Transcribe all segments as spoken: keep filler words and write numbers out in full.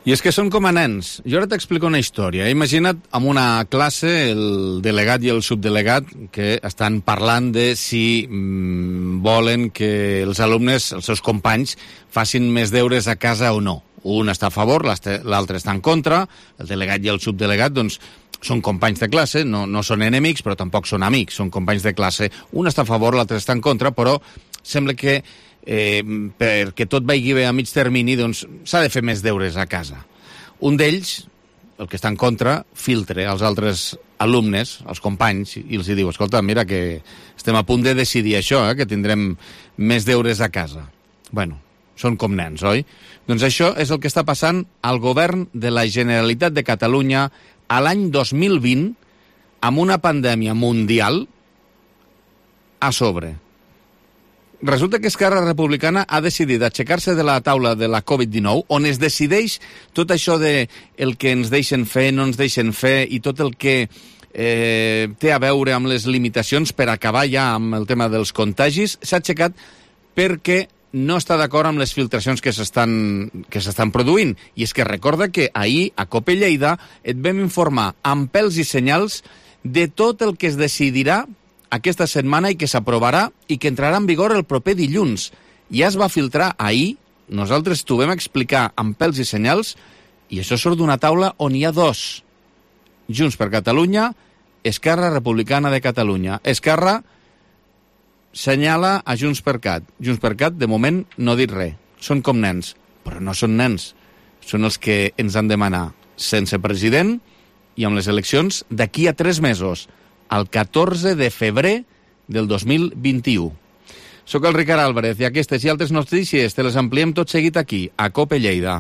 I és que són com a nens. Jo ara t'explico una història. Imagina't en una classe el delegat i el subdelegat que estan parlant de si mm, volen que els alumnes, els seus companys, facin més deures a casa o no. Un està a favor, l'altre està en contra. El delegat i el subdelegat, doncs, són companys de classe, no, no són enemics, però tampoc són amics, són companys de classe. Un està a favor, l'altre està en contra, però sembla que Eh, perquè tot vagi bé a mig termini, doncs s'ha de fer més deures a casa. Un d'ells, el que està en contra, filtre als altres alumnes, als companys, i els diu, escolta, mira que estem a punt de decidir això, eh, que tindrem més deures a casa. Bueno, són com nens, oi? Doncs això és el que està passant al govern de la Generalitat de Catalunya a l'any dos mil vint, amb una pandèmia mundial a sobre. Resulta que Esquerra Republicana ha decidit aixecar-se de la taula de la covid dinou, on es decideix tot això de el que ens deixen fer, no ens deixen fer, i tot el que eh, té a veure amb les limitacions per acabar ja amb el tema dels contagis, s'ha aixecat perquè no està d'acord amb les filtracions que s'estan que s'estan produint. I és que recorda que ahir, a COPE Lleida, et vam informar amb pèls i senyals de tot el que es decidirà aquesta setmana i que s'aprovarà i que entrarà en vigor el proper dilluns. Ja es va filtrar ahir, nosaltres t'ho vam explicar amb pèls i senyals, i això surt d'una taula on hi ha dos. Junts per Catalunya, Esquerra Republicana de Catalunya. Esquerra senyala a Junts per Cat. Junts per Cat, de moment, no ha dit res. Són com nens, però no són nens. Són els que ens han de manar sense president i amb les eleccions d'aquí a tres mesos, el catorze de febrer del dos mil vint-i-u. Soc el Ricard Álvarez i aquestes i altres notícies te les ampliem tot seguit aquí, a COPE Lleida.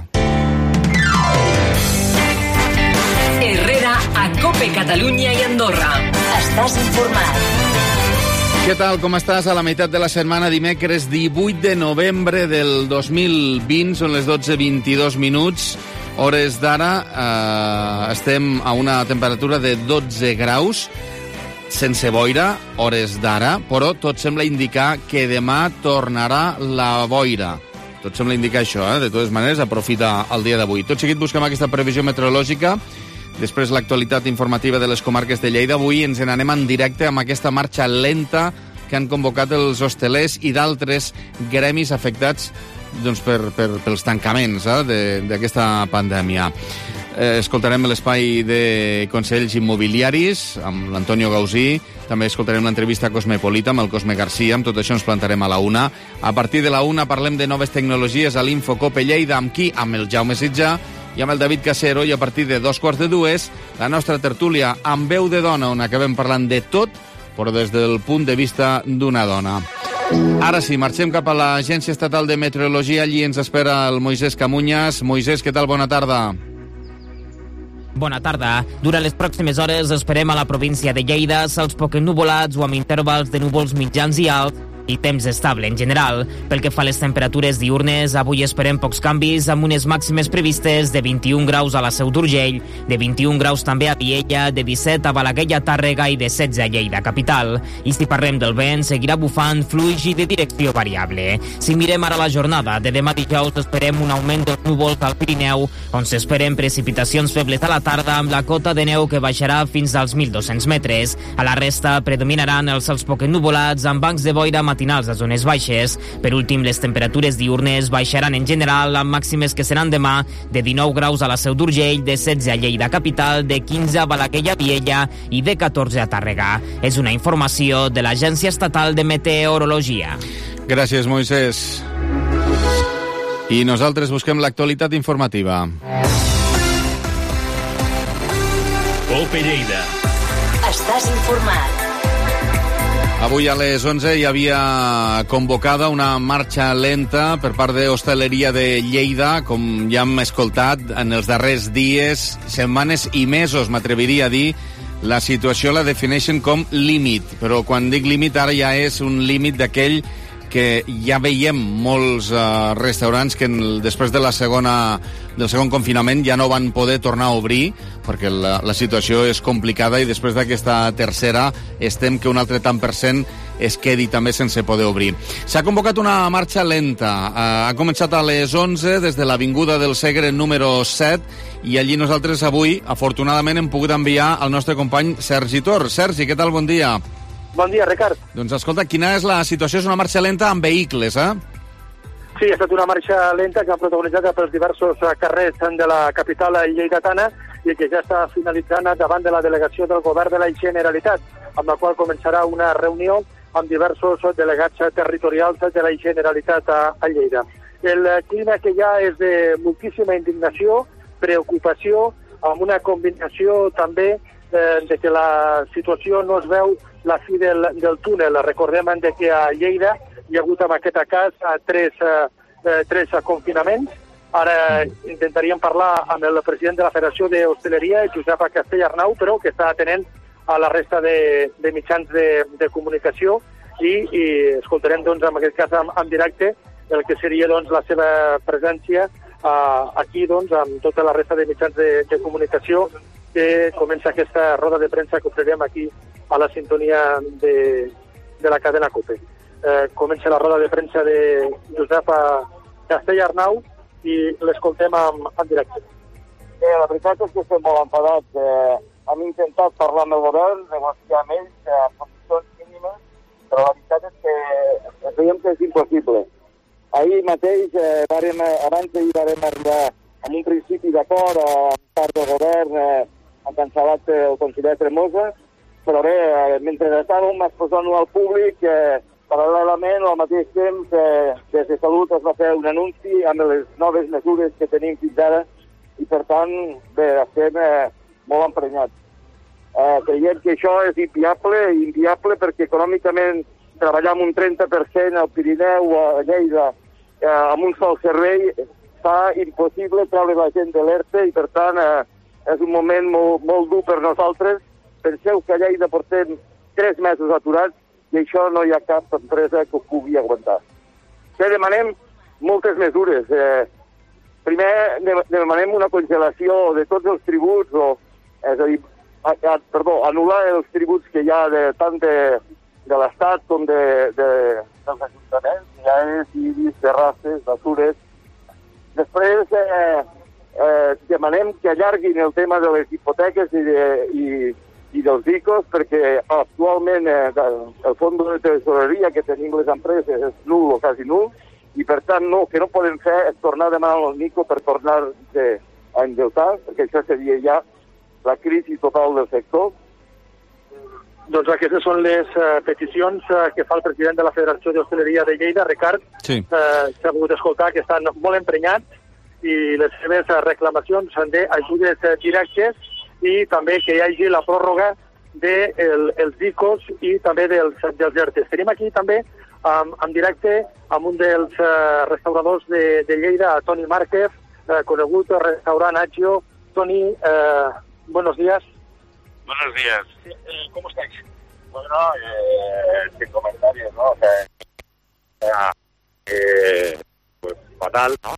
Herrera a COPE Catalunya i Andorra. Estàs informat. Què tal, com estàs? A la meitat de la setmana, dimecres divuit de novembre del dos mil vint, són les dotze vint-i-dos minuts. Hores d'ara, eh, estem a una temperatura de dotze graus, sense boira, hores d'ara, però tot sembla indicar que demà tornarà la boira. Tot sembla indicar això, eh? De totes maneres, aprofita el dia d'avui. Tot seguit busquem aquesta previsió meteorològica, després l'actualitat informativa de les comarques de Lleida. Avui ens n'anem en directe amb aquesta marxa lenta que han convocat els hostelers i d'altres gremis afectats doncs, per, per, pels tancaments eh? d'aquesta pandèmia. Eh, escoltarem l'espai de Consells Immobiliaris amb l'Antonio Gausí, també escoltarem l'entrevista Cosmopolita amb el Cosme Garcia, amb tot això ens plantarem a la una. A partir de la una parlem de noves tecnologies a l'Info COPE Lleida, amb qui? Amb el Jaume Sitjà i amb el David Casero, i a partir de dos quarts de dues la nostra tertúlia amb veu de dona, on acabem parlant de tot, però des del punt de vista d'una dona. Ara sí, marxem cap a l'Agència Estatal de Meteorologia, allí ens espera el Moisés Camuñas. Moisés, què tal? Bona tarda. Bona tarda. Durant les pròximes hores esperem a la província de Lleida cels poc ennuvolats o amb intervals de núvols mitjans i alts i temps estable en general. Pel que fa a les temperatures diurnes, avui esperem pocs canvis, amb unes màximes previstes de vint-i-un graus a la Seu d'Urgell, de vint-i-un graus també a Viella, de disset a Balaguer i a Tàrrega i de setze a Lleida capital. I si parlem del vent, seguirà bufant fluix i de direcció variable. Si mirem ara la jornada, de demà dijous esperem un augment dels núvols al Pirineu, on s'esperen precipitacions febles a la tarda amb la cota de neu que baixarà fins als mil dos-cents metres. A la resta predominaran els cels poc ennuvolats amb bancs de boira matinals a zones baixes. Per últim, les temperatures diurnes baixaran en general amb màximes que seran demà de dinou graus a la Seu d'Urgell, de setze a Lleida capital, de quinze a Balaguer i a Viella i de catorze a Tàrrega. És una informació de l'Agència Estatal de Meteorologia. Gràcies, Moisés. I nosaltres busquem l'actualitat informativa. COPE Lleida. Estàs informat. Avui a les onze hi havia convocada una marxa lenta per part de Hostaleria de Lleida, com ja hem escoltat en els darrers dies, setmanes i mesos, m'atreviria a dir. La situació la defineixen com límit, però quan dic límit ara ja és un límit d'aquell que ja veiem molts uh, restaurants que en, després de la segona, del segon confinament ja no van poder tornar a obrir perquè la, la situació és complicada i després d'aquesta tercera estem que un altre tant per cent es quedi també sense poder obrir. S'ha convocat una marxa lenta. Uh, ha començat a les onze des de l'Avinguda del Segre número set i allí nosaltres avui, afortunadament, hem pogut enviar el nostre company Sergi Tor. Sergi, què tal? Bon dia. Bon dia, Ricard. Doncs escolta, quina és la situació? És una marxa lenta amb vehicles, eh? Sí, ha estat una marxa lenta que ha protagonitzat pels diversos carrers de la capital lleidatana i que ja està finalitzant davant de la delegació del govern de la Generalitat, amb la qual començarà una reunió amb diversos delegats territorials de la Generalitat a, a Lleida. El clima que hi ha és de moltíssima indignació, preocupació, amb una combinació també eh, de que la situació no es veu la fi del, del túnel. Recordem que a Lleida hi ha hagut en aquest cas tres, eh, tres confinaments. Ara intentaríem parlar amb el president de la Federació d'Hostaleria, Josep Castellarnau, però que està atenent a la resta de, de mitjans de, de comunicació i, i escoltarem doncs, en aquest cas en, en directe el que seria doncs, la seva presència eh, aquí doncs, amb tota la resta de mitjans de, de comunicació que comença aquesta roda de premsa que oferirem aquí a la sintonia de, de la cadena COPE. Eh, comença la roda de premsa de Josep Castellarnau i l'escoltem en, en directe. Bé, la veritat és que estem molt enfadats. Eh, hem intentat parlar amb el govern, negociar amb ells eh, en condicions mínimes, però la veritat és que veiem que és impossible. Ahir mateix, eh, varem, abans d'ahir varem arribar amb un principi d'acord amb part del govern eh, ha cancel·lat el conseller Tremosa, però bé, eh, mentre estàvem exposant-ho al públic, eh, paral·lelament, al mateix temps, eh, des de Salut es va fer un anunci amb les noves mesures que tenim fins ara i, per tant, bé, estem eh, molt emprenyats. Eh, creiem que això és inviable, inviable perquè econòmicament treballar amb un trenta per cent al Pirineu o a Lleida eh, amb un sol servei fa impossible treure la gent de l'E R T E i, per tant, eh, és un moment molt, molt dur per nosaltres. Penseu que a Lleida portem tres mesos aturats i això no hi ha cap empresa que ho pugui aguantar. Què demanem? Moltes mesures. Eh, primer, demanem una congelació de tots els tributs, o, és a dir, a, a, perdó, anul·lar els tributs que hi ha de, tant de, de l'Estat com de, de, dels ajuntaments, ja és IBIs, terrasses, basures. Després, eh, eh, demanem que allarguin el tema de les hipoteques i, de, i, i dels I C Os, perquè actualment eh, el fons de tesoreria que tenim les empreses és nul o quasi nul, i per tant no, que no podem fer és tornar a demanar al Nico per tornar a endeutar, perquè això seria ja la crisi total del sector. Doncs aquestes són les uh, peticions uh, que fa el president de la Federació d'Hostaleria de Lleida, Ricard. Sí. Uh, S'ha pogut escoltar que estan molt emprenyats i les seves uh, reclamacions són d'ajudes uh, directes i també que hi hagi la pròrroga dels de els I C Os i també dels, dels E R T Es. Tenim aquí també um, en directe amb un dels uh, restauradors de, de Lleida, Toni Márquez, uh, conegut restaurant Agio. Toni, uh, buenos días. Buenos días. Eh, ¿Cómo estáis? Bueno, eh, sin comentarios, ¿no? O sea, eh, pues fatal, ¿no?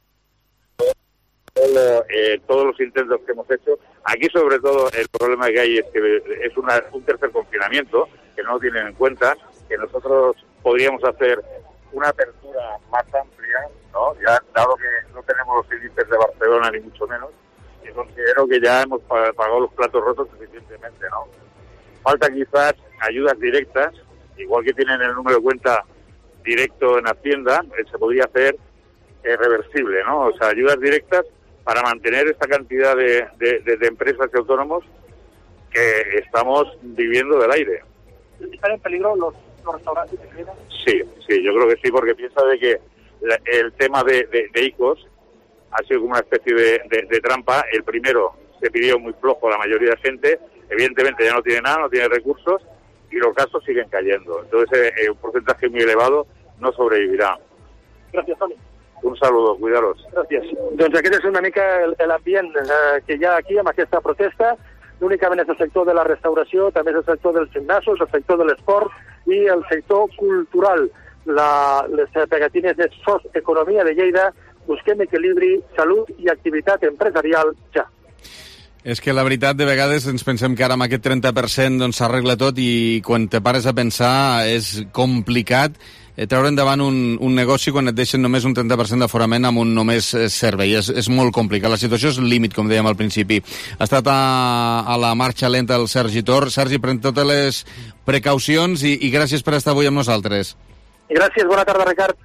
Todo, eh, todos los intentos que hemos hecho. Aquí, sobre todo, el problema que hay es que es una, un tercer confinamiento, que no lo tienen en cuenta, que nosotros podríamos hacer una apertura más amplia, ¿no? Ya, dado que no tenemos los índices de Barcelona, ni mucho menos, y considero que ya hemos pagado los platos rotos suficientemente, ¿no? Falta quizás ayudas directas, igual que tienen el número de cuenta directo en Hacienda, eh, se podría hacer eh, reversible, ¿no? O sea, ayudas directas para mantener esta cantidad de, de, de, de empresas y autónomos que estamos viviendo del aire. ¿Están en peligro los, los restaurantes de Lleida? Sí, sí, yo creo que sí, porque piensa de que la, el tema de, de, de I C Os ha sido como una especie de, de, de trampa. El primero se pidió muy flojo a la mayoría de gente, evidentemente ya no tiene nada, no tiene recursos, y los gastos siguen cayendo. Entonces, eh, un porcentaje muy elevado no sobrevivirá. Gràcies, Toni. Un saludo, cuidaros. Gràcies. Doncs aquest és una mica l'ambient eh, que hi ha aquí amb aquesta protesta. Únicament és el sector de la restauració, també és el sector dels gimnasos, el sector de l'esport i el sector cultural. la, les pegatines de Soceconomia de Lleida, busquem equilibri, salut i activitat empresarial ja. És que la veritat, de vegades ens pensem que ara amb aquest trenta per cent doncs s'arregla tot i quan te pares a pensar és complicat eh, treure endavant un, un negoci quan et deixen només un trenta per cent d'aforament amb un només servei. És, és molt complicat. La situació és límit, com dèiem al principi. Ha estat a, a la marxa lenta el Sergi Tor. Sergi, pren totes les precaucions i, i gràcies per estar avui amb nosaltres. Gràcies, bona tarda, Ricard.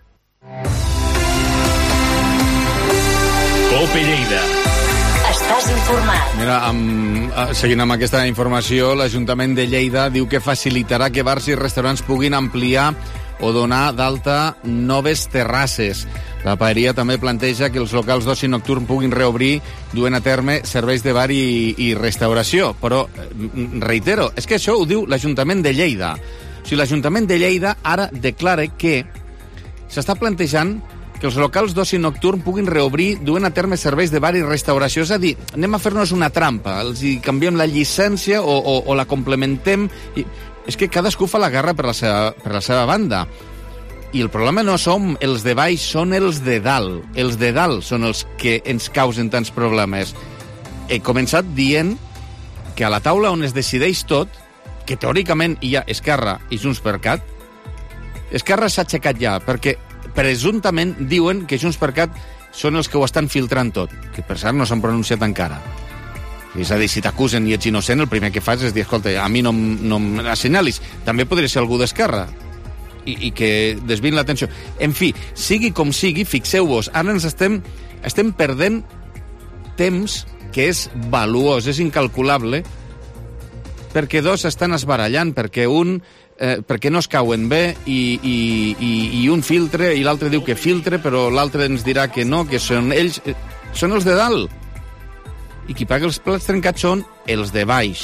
Cope Lleida. Estàs informat. Mira, amb, seguint amb aquesta informació, l'Ajuntament de Lleida diu que facilitarà que bars i restaurants puguin ampliar o donar d'alta noves terrasses. La paeria també planteja que els locals d'oci nocturn puguin reobrir duent a terme serveis de bar i, i restauració. Però, reitero, és que això ho diu l'Ajuntament de Lleida. O sigui, l'Ajuntament de Lleida ara declara que s'està plantejant que els locals d'oci nocturn puguin reobrir duent a terme serveis de bar i restauració. És a dir, anem a fer-nos una trampa, els hi canviem la llicència o, o, o la complementem. I és que cadascú fa la guerra per la seva, per la seva banda. I el problema no som els de baix, són els de dalt. Els de dalt són els que ens causen tants problemes. He començat dient que a la taula on es decideix tot, que teòricament hi ha Esquerra i Junts per Cat, Esquerra s'ha aixecat ja, perquè presumptament diuen que Junts per Cat són els que ho estan filtrant tot, que per cert no s'han pronunciat encara. És a dir, si t'acusen i ets innocent, el primer que fas és dir, escolta, a mi no, no m'assenyalis. També podria ser algú d'Esquerra i, i que desviïn l'atenció. En fi, sigui com sigui, fixeu-vos, ara ens estem, estem perdent temps que és valuós, és incalculable, perquè dos estan esbarallant, perquè un eh, perquè no es cauen bé i, i, i, i un filtre i l'altre diu que filtre, però l'altre ens dirà que no, que són ells, eh, són els de dalt. I qui paga els plats trencats són els de baix.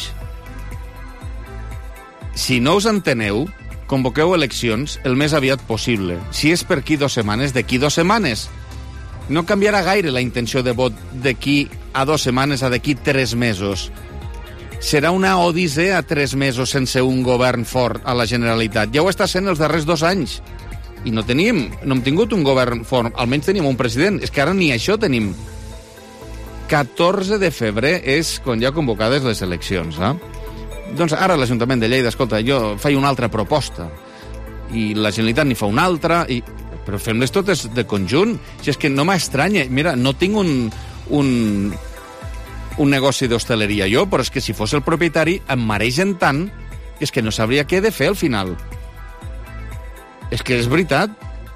Si no us enteneu, convoqueu eleccions el més aviat possible. Si és per aquí dues setmanes, d'aquí dues setmanes. No canviarà gaire la intenció de vot d'aquí a dues setmanes a d'aquí tres mesos. Serà una odissea tres mesos sense un govern fort a la Generalitat. Ja ho està sent els darrers dos anys. I no tenim, no hem tingut un govern fort. Almenys tenim un president. És que ara ni això tenim. catorze de febrer és quan ja convocades les eleccions. Eh? Doncs ara l'Ajuntament de Lleida, escolta, jo faig una altra proposta. I la Generalitat n'hi fa una altra. I... Però fem-les totes de conjunt. Si és que no m'estranya. Mira, no tinc un... un un negoci d'hostaleria jo, però és que si fos el propietari em maregen tant que és que no sabria què he de fer al final. És que és veritat.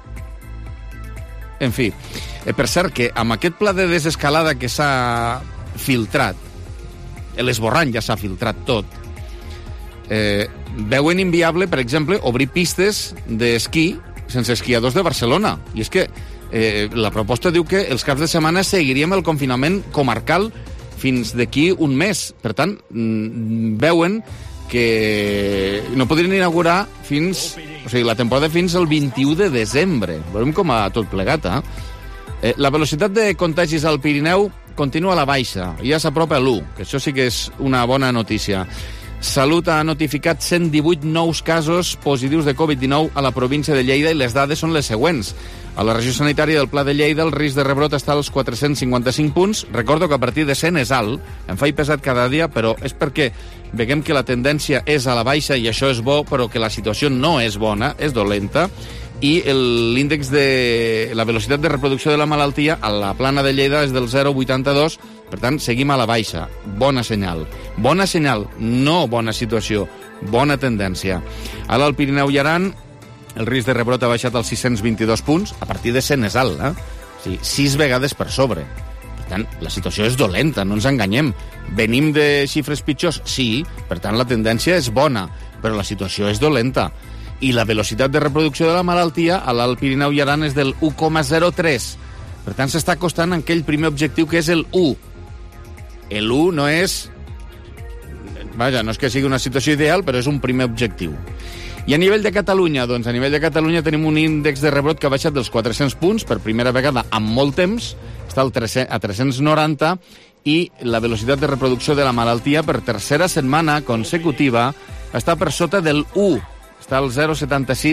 En fi, eh, per cert que amb aquest pla de desescalada que s'ha filtrat, l'esborrany ja s'ha filtrat tot, eh, veuen inviable, per exemple, obrir pistes d'esquí sense esquiadors de Barcelona. I és que eh, la proposta diu que els caps de setmana seguiríem el confinament comarcal fins d'aquí un mes. Per tant, veuen que no podrien inaugurar fins... O sigui, la temporada fins al vint-i-u de desembre. Veurem com ha tot plegat, eh? eh la velocitat de contagis al Pirineu continua a la baixa. Ja s'apropa a l'u, que això sí que és una bona notícia. Salut ha notificat cent divuit nous casos positius de covid dinou a la província de Lleida i les dades són les següents. A la regió sanitària del Pla de Lleida el risc de rebrot està als quatre-cents cinquanta-cinc punts. Recordo que a partir de cent és alt, em faig pesat cada dia, però és perquè veiem que la tendència és a la baixa i això és bo, però que la situació no és bona, és dolenta, i l'índex de la velocitat de reproducció de la malaltia a la plana de Lleida és del zero coma vuitanta-dos, per tant, seguim a la baixa. Bona senyal. Bona senyal, no bona situació, bona tendència. A l'Alt Pirineu i Aran, el risc de rebrot ha baixat als sis-cents vint-i-dos punts, a partir de cent és alt, eh? O sigui, sis vegades per sobre. Per tant, la situació és dolenta, no ens enganyem. Venim de xifres pitjors? Sí, per tant, la tendència és bona, però la situació és dolenta. I la velocitat de reproducció de la malaltia a l'Alt Pirineu i Aran és del u coma zero tres. Per tant, s'està acostant a aquell primer objectiu que és el u. El u no és... Vaja, no és que sigui una situació ideal, però és un primer objectiu. I a nivell de Catalunya, doncs a nivell de Catalunya tenim un índex de rebrot que ha baixat dels quatre-cents punts per primera vegada en molt temps, està a tres-cents noranta, i la velocitat de reproducció de la malaltia per tercera setmana consecutiva està per sota del u, està al zero coma setanta-sis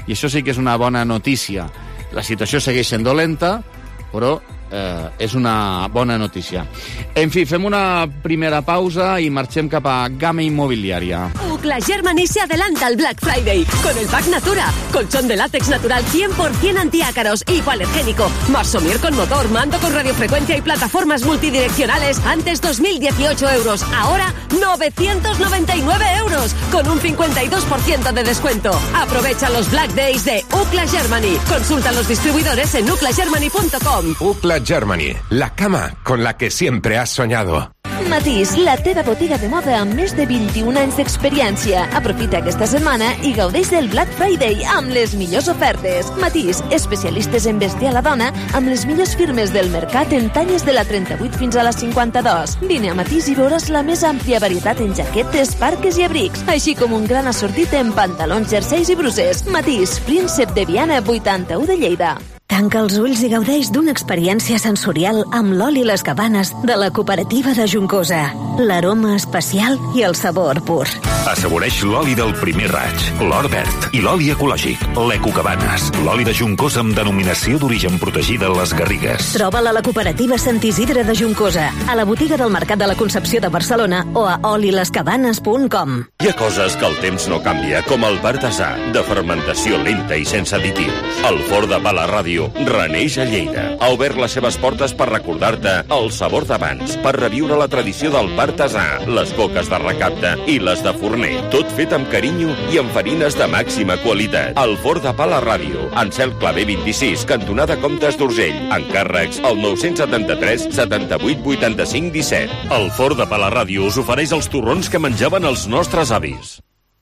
i això sí que és una bona notícia. La situació segueix sent dolenta, però eh, és una bona notícia. En fi, fem una primera pausa i marxem cap a Gamma Inmobiliaria. Ucla Germany se adelanta al Black Friday con el pack Natura. Colchón de látex natural cien por ciento antiácaros, hipoalergénico, Marsomier con motor, mando con radiofrecuencia y plataformas multidireccionales. Antes dos mil dieciocho euros, ahora novecientos noventa y nueve euros, con un cincuenta y dos por ciento de descuento. Aprovecha los Black Days de Ucla Germany. Consulta los distribuidores en ucla germany punto com. Ucla Germany, la cama con la que siempre has soñado. Matís, la teva botiga de moda amb més de vint-i-un anys d'experiència. Aprofita aquesta setmana i gaudeix del Black Friday amb les millors ofertes. Matís, especialistes en vestir a la dona amb les millors firmes del mercat en talles de la trenta-vuit fins a la cinquanta-dos. Vine a Matís i veuràs la més àmplia varietat en jaquetes, parques i abrics, així com un gran assortit en pantalons, jerseis i bruses. Matís, Príncep de Viana, vuitanta-u de Lleida. Tanca els ulls i gaudeix d'una experiència sensorial amb l'oli Les Cabanes de la cooperativa de Juncosa. L'aroma especial i el sabor pur. Assaboreix l'oli del primer raig, l'or verd i l'oli ecològic, l'Ecocabanes, l'oli de Juncosa amb denominació d'origen protegida a les Garrigues. Troba'l a la cooperativa Sant Isidre de Juncosa, a la botiga del Mercat de la Concepció de Barcelona o a oli les cabanes punt com. Hi ha coses que el temps no canvia, com el Partasà, de fermentació lenta i sense additius. El Forn de Pa La Ràdio reneix a Lleida. Ha obert les seves portes per recordar-te el sabor d'abans, per reviure la tradició del Partasà, les coques de recapte i les de forner. Tot fet amb carinyo i amb farines de màxima qualitat. El Forn de Pa La Ràdio, Ansel Clavé vint-i-sis, cantonada Comtes d'Urgell. Encàrrecs al nou setanta-tres setanta-vuit vuitanta-cinc disset. El Forn de Pa La Ràdio us ofereix els torrons que menjaven els nostres avis.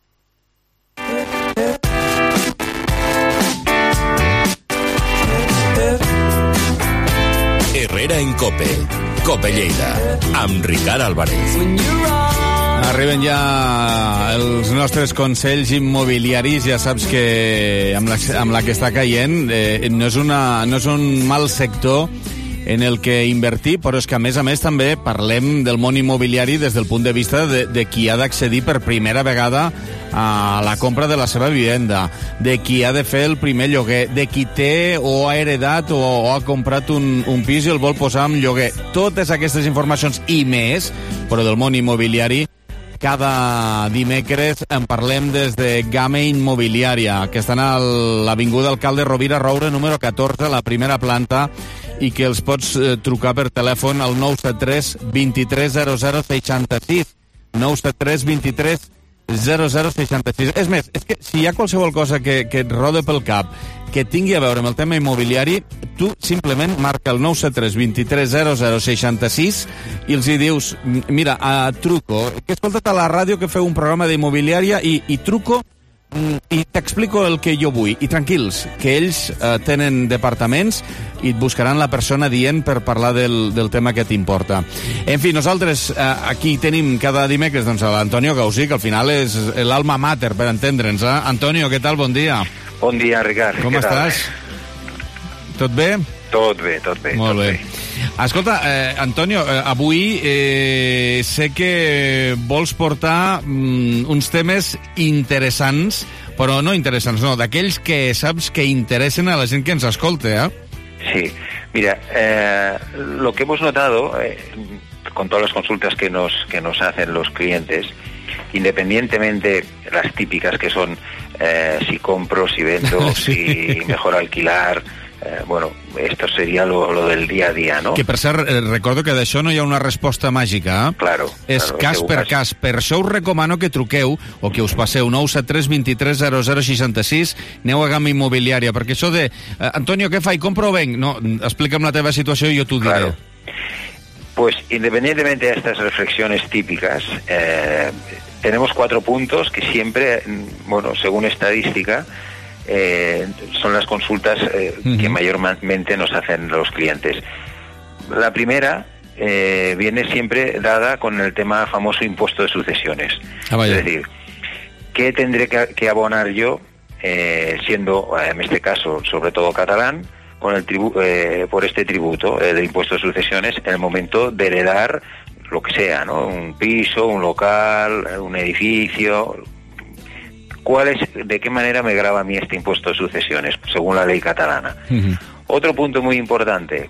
Herrera en Cope, Cope Lleida, amb Ricard Álvarez. Arriben ja els nostres consells immobiliaris, ja saps que amb la, amb la que està caient eh, no, és una, no és un mal sector en el que invertir, però és que a més a més també parlem del món immobiliari des del punt de vista de, de qui ha d'accedir per primera vegada a la compra de la seva vivenda, de qui ha de fer el primer lloguer, de qui té o ha heredat o, o ha comprat un, un pis i el vol posar en lloguer. Totes aquestes informacions i més, però del món immobiliari, cada dimecres en parlem des de Gamma Inmobiliària, que estan a l'Avinguda Alcalde Rovira Roure, número catorze, a la primera planta, i que els pots eh, trucar per telèfon al nou set tres vint-i-tres zero zero seixanta-sis. nou set tres vint-i-tres zero zero seixanta-sis. És més, és que si hi ha qualsevol cosa que, que et rode pel cap, que tingui a veure amb el tema immobiliari, tu simplement marca el nou set tres vint-i-tres zero zero seixanta-sis i els hi dius, mira, a truco, que he escoltat a la ràdio que feu un programa d'immobiliària i, i truco i t'explico el que jo vull. I tranquils, que ells eh, tenen departaments i et buscaran la persona dient per parlar del, del tema que t'importa. En fi, nosaltres eh, aquí tenim cada dimecres doncs, a l'Antonio Gausí, que al final és l'alma mater, per entendre'ns. Eh? Antonio, què tal? Bon dia. Bon dia, Ricard. Com estàs? Tot bé? Tot bé, tot bé. Molt tot bé. bé. Escolta, eh, Antonio, eh, avui eh, sé que vols portar mm, uns temes interessants, però no interessants, no, d'aquells que saps que interessen a la gent que ens escolta, ¿eh? Sí, mira, eh, lo que hemos notado eh, con todas las consultas que nos, que nos hacen los clientes, independientemente las típicas que son eh, si compro, si vendo, sí. si mejor alquilar... Eh, bueno, esto sería lo, lo del día a día, ¿no? Que per cert, eh, recordo que d'això no hi ha una resposta màgica, eh? Claro. És claro, cas per cas. Per això us recomano que truqueu o que us passeu nou set tres vint-i-tres zero zero seixanta-sis, aneu a Gamma Immobiliària, perquè això de eh, Antonio, què fa? I compro o venc? No, explica'm la teva situació i jo t'ho diré. Claro. Pues independientemente de estas reflexiones típicas, eh, tenemos cuatro puntos que siempre, bueno, según estadística, Eh, son las consultas eh, uh-huh. que mayormente nos hacen los clientes. La primera eh, viene siempre dada con el tema famoso impuesto de sucesiones. Ah, vaya. Es decir, ¿qué tendré que, que abonar yo, eh, siendo, en este caso, sobre todo catalán, con el tribu- eh, por este tributo eh, de impuesto de sucesiones en el momento de heredar lo que sea, ¿no? Un piso, un local, un edificio... ¿cuál es, de qué manera me grava a mí este impuesto de sucesiones, según la ley catalana? Uh-huh. Otro punto muy importante,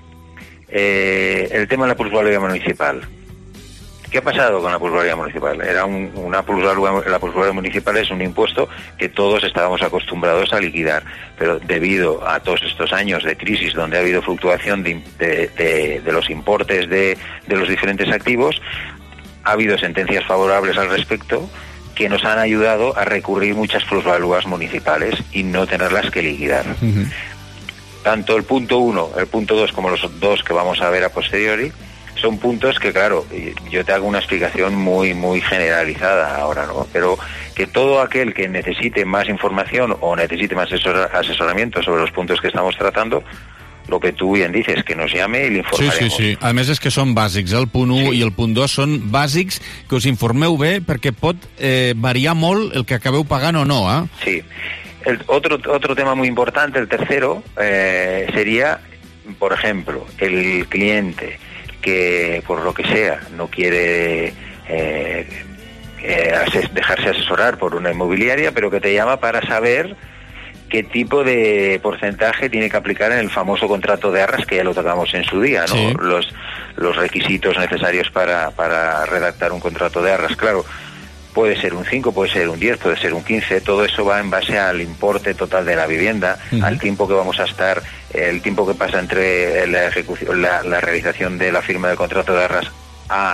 eh, el tema de la plusvalía municipal. ¿Qué ha pasado con la plusvalía municipal? Era un, una plusvalía, la plusvalía municipal es un impuesto que todos estábamos acostumbrados a liquidar, pero debido a todos estos años de crisis donde ha habido fluctuación de, de, de, de los importes de, de los diferentes activos, ha habido sentencias favorables al respecto que nos han ayudado a recurrir muchas plusvalúas municipales y no tenerlas que liquidar. Uh-huh. Tanto el punto uno, el punto dos como los dos que vamos a ver a posteriori, son puntos que, claro, yo te hago una explicación muy muy generalizada ahora, ¿no? Pero que todo aquel que necesite más información o necesite más asesor- asesoramiento sobre los puntos que estamos tratando, lo que tu bien dices, que nos llame i l'informarem. Sí, sí, sí. A més és que són bàsics. El punt u sí. i el punt dos són bàsics, que us informeu bé, perquè pot eh, variar molt el que acabeu pagant o no, eh? Sí. El otro, otro tema muy importante, el tercero, eh, sería, por ejemplo, el cliente que por lo que sea no quiere eh, eh, ases- dejarse asesorar por una inmobiliaria, pero que te llama para saber qué tipo de porcentaje tiene que aplicar en el famoso contrato de arras, que ya lo tocamos en su día, ¿no? Sí. Los, los requisitos necesarios para, para redactar un contrato de arras, claro. Puede ser un cinco, puede ser un diez, puede ser un quince, todo eso va en base al importe total de la vivienda, uh-huh. al tiempo que vamos a estar, el tiempo que pasa entre la ejecución, la, la realización de la firma del contrato de arras a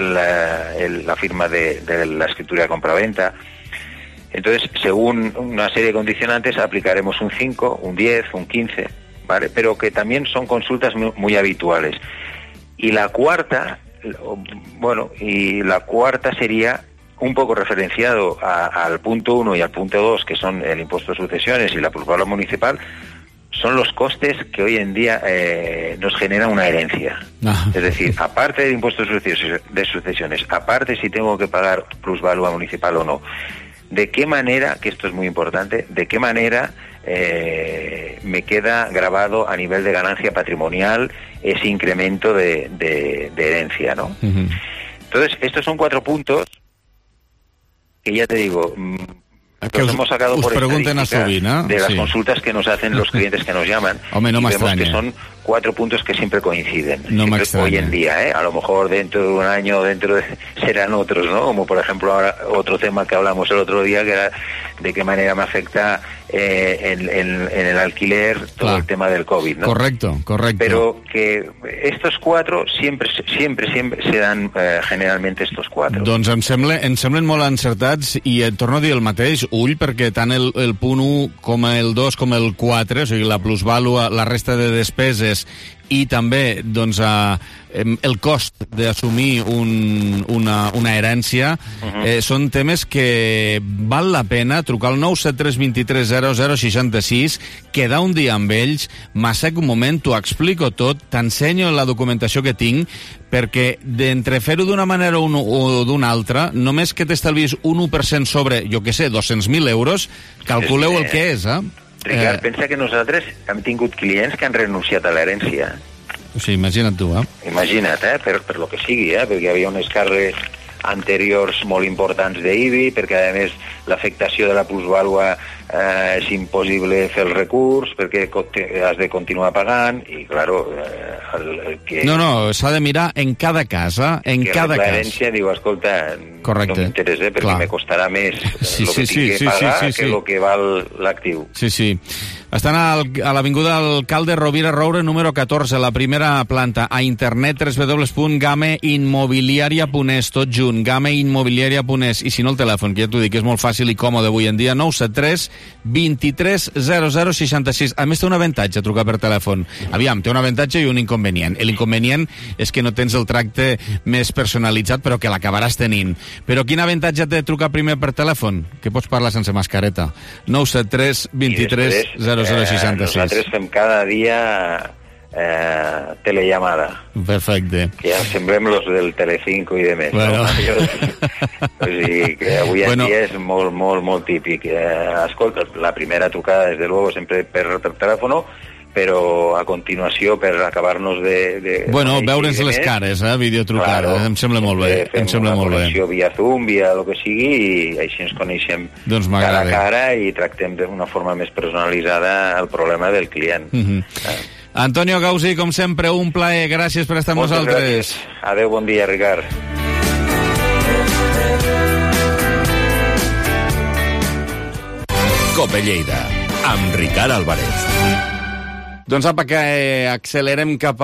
la, el, la firma de, de la escritura de compraventa. Entonces, según una serie de condicionantes, aplicaremos un cinco, un diez, un quince, ¿vale? Pero que también son consultas muy, muy habituales. Y la cuarta, bueno, y la cuarta sería un poco referenciado a, al punto uno y al punto dos, que son el impuesto de sucesiones y la plusvalía municipal, son los costes que hoy en día eh, nos genera una herencia. Ajá. Es decir, aparte del impuesto de sucesiones, aparte si tengo que pagar plusvalía municipal o no, de qué manera, que esto es muy importante, de qué manera eh, me queda grabado a nivel de ganancia patrimonial ese incremento de, de, de herencia, ¿no? Uh-huh. Entonces, estos son cuatro puntos que ya te digo, que los us, hemos sacado us por pregunten a sovint, eh? de las sí. consultas que nos hacen los clientes que nos llaman. Home, no y vemos m'estranya. que son cuatro puntos que siempre coinciden. No siempre m'estranya. hoy en día, ¿eh? A lo mejor dentro de un año, dentro de, serán otros, ¿no? Como por ejemplo ahora otro tema que hablamos el otro día, que era de qué manera me afecta eh, en, en, en el alquiler todo Clar. el tema del COVID, ¿no? Correcto, correcto. Pero que estos cuatro siempre, siempre, siempre se dan eh, generalmente estos cuatro. Doncs em, sembla, em semblen molt encertats i et torno a dir el mateix, ull, perquè tant el, el punt u com el dos com el quatre, o sigui, la plusvàlua, la resta de despeses i també doncs, eh, el cost d'assumir un, una, una herència, uh-huh. eh, són temes que val la pena trucar al nou set tres dos tres zero zero sis sis, quedar un dia amb ells, m'assec un moment, t'ho explico tot, t'ensenyo la documentació que tinc, perquè d'entre fer-ho d'una manera o d'una altra, només que t'estalvis un u per cent sobre, jo què sé, dos-cents mil euros, calculeu el que és, eh? Ricard, eh... pensa que nosaltres hem tingut clients que han renunciat a l'herència. O sigui, imagina't tu, eh? Imagina't, eh? Per, per lo que sigui, eh? Perquè hi havia unes càrregues anteriors molt importants d'I B I, perquè a més l'afectació de la plusvàlua eh, és impossible fer el recurs, perquè has de continuar pagant, i, claro, eh, el, el que... No, no, s'ha de mirar en cada casa, en que cada cas. Que l'herència diu, escolta, Correcte. no m'interessa, perquè Clar. me costarà més sí, el que sí, tinc sí, que sí, pagar sí, sí, sí. que el que val l'actiu. Sí, sí. Estan al, a l'Avinguda Alcalde Rovira Roure, número catorze, la primera planta, a internet w w w punt game immobiliaria punt es, tot junt, game immobiliaria punt es, i si no el telèfon, que ja t'ho dic, és molt fàcil i còmode avui en dia, nou set tres dos tres zero zero sis sis. A més, té un avantatge trucar per telèfon. Aviam, té un avantatge i un inconvenient. L'inconvenient és que no tens el tracte més personalitzat, però que l'acabaràs tenint. Però quin avantatge té trucar primer per telèfon? Que pots parlar sense mascareta. nou set tres dos tres zero zero sis sis. Eh, nosaltres fem cada dia eh, telellamada. Perfecte. Que ja semblem los del Telecinco i demés. Bueno. No? O sigui, que avui en bueno. dia és molt, molt, molt típic. Eh, escolta, la primera trucada, des de luego, sempre per, per telèfono, però a continuació, per acabar-nos de... de bueno, veure'ns les cares, eh, videotrucada, claro, em sembla molt bé, em sembla molt bé. Fem una connexió via Zoom, via el que sigui, i així ens coneixem doncs cara a cara i tractem d'una forma més personalitzada el problema del client. Uh-huh. Ah. Antonio Gausi, com sempre, un plaer, gràcies per estar amb Moltes nosaltres. Gràcies. Adéu, bon dia, Ricard. Cope Lleida, amb Ricard Álvarez. Doncs apa, que accelerem cap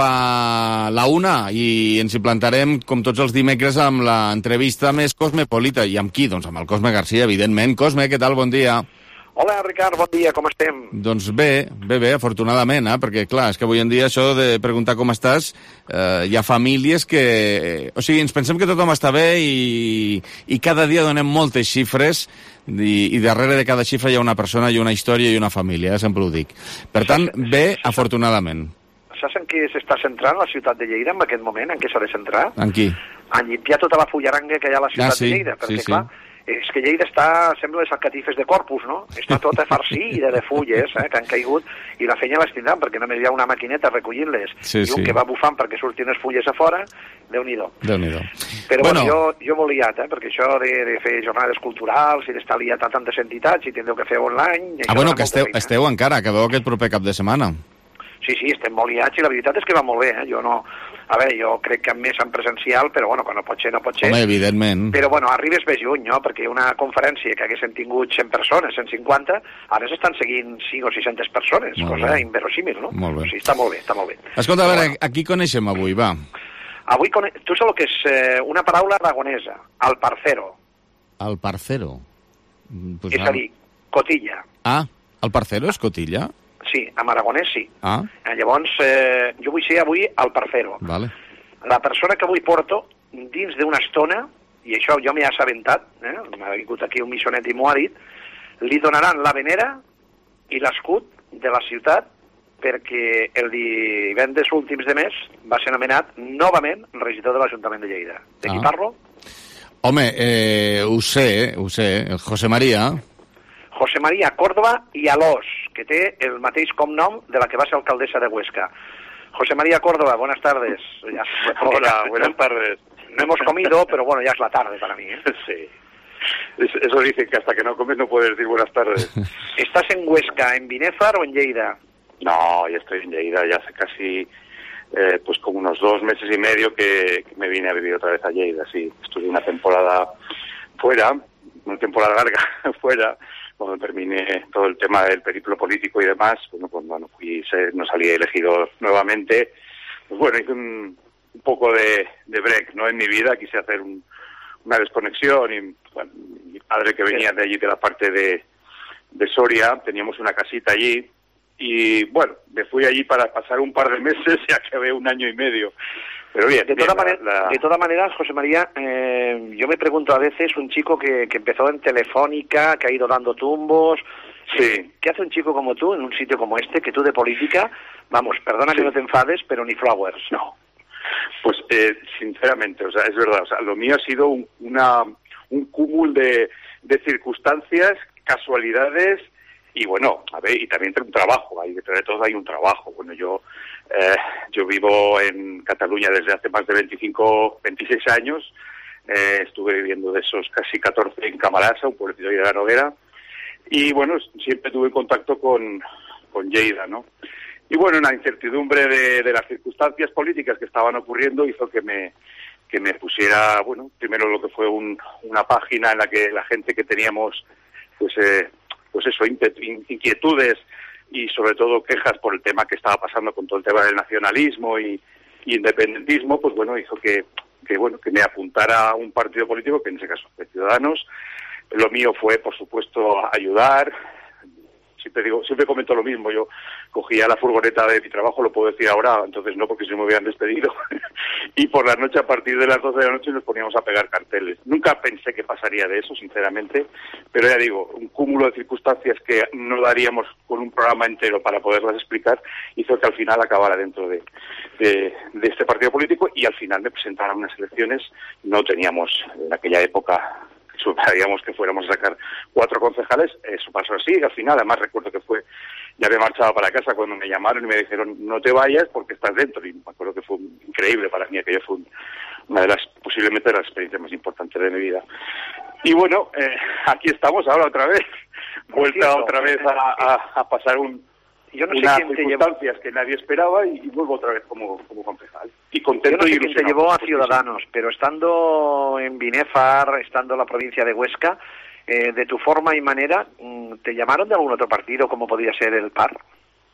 a la una i ens hi plantarem, com tots els dimecres, amb l'entrevista més cosmopolita. I amb qui? Doncs amb el Cosme Garcia, evidentment. Cosme, què tal? Bon dia. Hola, Ricard, bon dia, com estem? Doncs bé, bé, bé, afortunadament, eh? Perquè, clar, és que avui en dia això de preguntar com estàs, eh, hi ha famílies que... O sigui, ens pensem que tothom està bé i, i cada dia donem moltes xifres i, i darrere de cada xifra hi ha una persona i una història i una família, eh? Sempre ho dic. Per tant, bé, afortunadament. Saps en què s'està centrant la ciutat de Lleida en aquest moment? En què s'ha de centrar? En qui? En llimpiar tota la fullaranga que hi ha a la ciutat ah, sí, de Lleida, perquè, sí, clar, sí. és que Lleida està, sembla les alcatifes de Corpus, no? Està tota farcida de fulles, eh, que han caigut, i la feina les tindran, perquè només hi ha una maquineta recollint-les, sí, i un sí. que va bufant perquè surtin les fulles a fora, Déu-n'hi-do. Déu-n'hi-do. Però bueno, bueno, jo, jo m'ho liat, eh, perquè això de, de fer jornades culturals i d'estar liat a tantes entitats i tindreu que fer online... Ah, bueno, que esteu, esteu encara, que veu aquest proper cap de setmana. Sí, sí, estem molt liats i la veritat és que va molt bé, eh? Jo no... A veure, jo crec que més en presencial, però bueno, quan no pot ser, no pot ser. Home, evidentment. Però bueno, arribes més lluny, no? Perquè una conferència que haguessin tingut cent persones, cent cinquanta, ara s'estan seguint cinc o sis-centes persones, molt cosa bé. Inverosímil, no? Molt bé. O sigui, està molt bé, està molt bé. Escolta, a veure, bueno, a qui coneixem avui, va? Avui, cone... tu saps el que és eh, una paraula aragonesa, al parcero. Al parcero? Pues és no. a dir, cotilla. Ah, el parcero és cotilla? Sí, en aragonès sí. Ah. Llavors, eh, jo vull ser avui el parcero. Vale. La persona que avui porto, dins d'una estona, i això jo m'hi he assabentat, eh? m'ha vingut aquí un missionet i m'ho ha dit, li donaran la venera i l'escut de la ciutat perquè el divendres últims de mes va ser nomenat novament regidor de l'Ajuntament de Lleida. De qui ah. parlo? Home, eh, ho sé, ho sé, el José María... José María Córdoba y Alós, que té el mateix cognom de la que va ser alcaldesa de Huesca. José María Córdoba, buenas tardes. Ya, Hola, buenas tardes. No hemos comido, pero bueno, ya es la tarde para mí, ¿eh? Sí. Eso dice que hasta que no comes no puedes decir buenas tardes. ¿Estás en Huesca, en Binéfar o en Lleida? No, ya estoy en Lleida, ya hace casi, eh, pues como unos dos meses y medio que, que me vine a vivir otra vez a Lleida, sí. Estuve una temporada fuera, una temporada larga fuera, cuando terminé todo el tema del periplo político y demás, bueno, pues bueno, fui, no salí elegido nuevamente, pues bueno, hice un, un poco de, de break, ¿no? En mi vida quise hacer un, una desconexión y, bueno, mi padre que venía de allí, de la parte de, de Soria, teníamos una casita allí y, bueno, me fui allí para pasar un par de meses y acabé un año y medio. Pero bien, de, bien, toda la, manera, la... de todas maneras, José María, eh, yo me pregunto a veces, un chico que, que empezó en Telefónica, que ha ido dando tumbos, sí. ¿qué hace un chico como tú en un sitio como este, que tú de política, vamos, perdona sí. que no te enfades, pero ni flowers? No, pues eh, sinceramente, o sea, es verdad, o sea, lo mío ha sido un, una, un cúmulo de, de circunstancias, casualidades, y bueno, a ver, y también un trabajo, hay detrás de todo hay un trabajo. Bueno, yo eh, yo vivo en Cataluña desde hace más de veinticinco, veintiséis años, eh, estuve viviendo de esos casi catorce en Camarasa, un pueblecito de la Noguera, y bueno, siempre tuve contacto con, con Lleida, ¿no? Y bueno, la incertidumbre de, de las circunstancias políticas que estaban ocurriendo hizo que me que me pusiera, bueno, primero lo que fue un, una página en la que la gente que teníamos, pues eh, pues eso, inquietudes y sobre todo quejas por el tema que estaba pasando con todo el tema del nacionalismo y, y independentismo, pues bueno, hizo que, que bueno que me apuntara a un partido político, que en ese caso fue Ciudadanos. Lo mío fue, por supuesto, ayudar. Siempre digo, siempre comento lo mismo, yo cogía la furgoneta de mi trabajo, lo puedo decir ahora, entonces no porque se me hubieran despedido, y por la noche, a partir de las doce de la noche, nos poníamos a pegar carteles. Nunca pensé que pasaría de eso, sinceramente, pero ya digo, un cúmulo de circunstancias que no daríamos con un programa entero para poderlas explicar, hizo que al final acabara dentro de, de, de este partido político, y al final me presentaron unas elecciones. No teníamos en aquella época, sabíamos que fuéramos a sacar cuatro concejales, eso pasó así, al final, además recuerdo que fue, ya me marchaba para casa cuando me llamaron y me dijeron, no te vayas porque estás dentro, y me acuerdo que fue increíble para mí, aquello fue un, una de las, posiblemente de las experiencias más importantes de mi vida. Y bueno, eh, aquí estamos ahora otra vez, vuelta cierto, otra vez a, a, a pasar un, yo no unas sé circunstancias llevó... que nadie esperaba y, y vuelvo otra vez como, como concejal. Y contento. Yo no sé quién te llevó a Ciudadanos, pero estando en Binefar, estando en la provincia de Huesca, eh, de tu forma y manera, ¿te llamaron de algún otro partido como podría ser el P A R?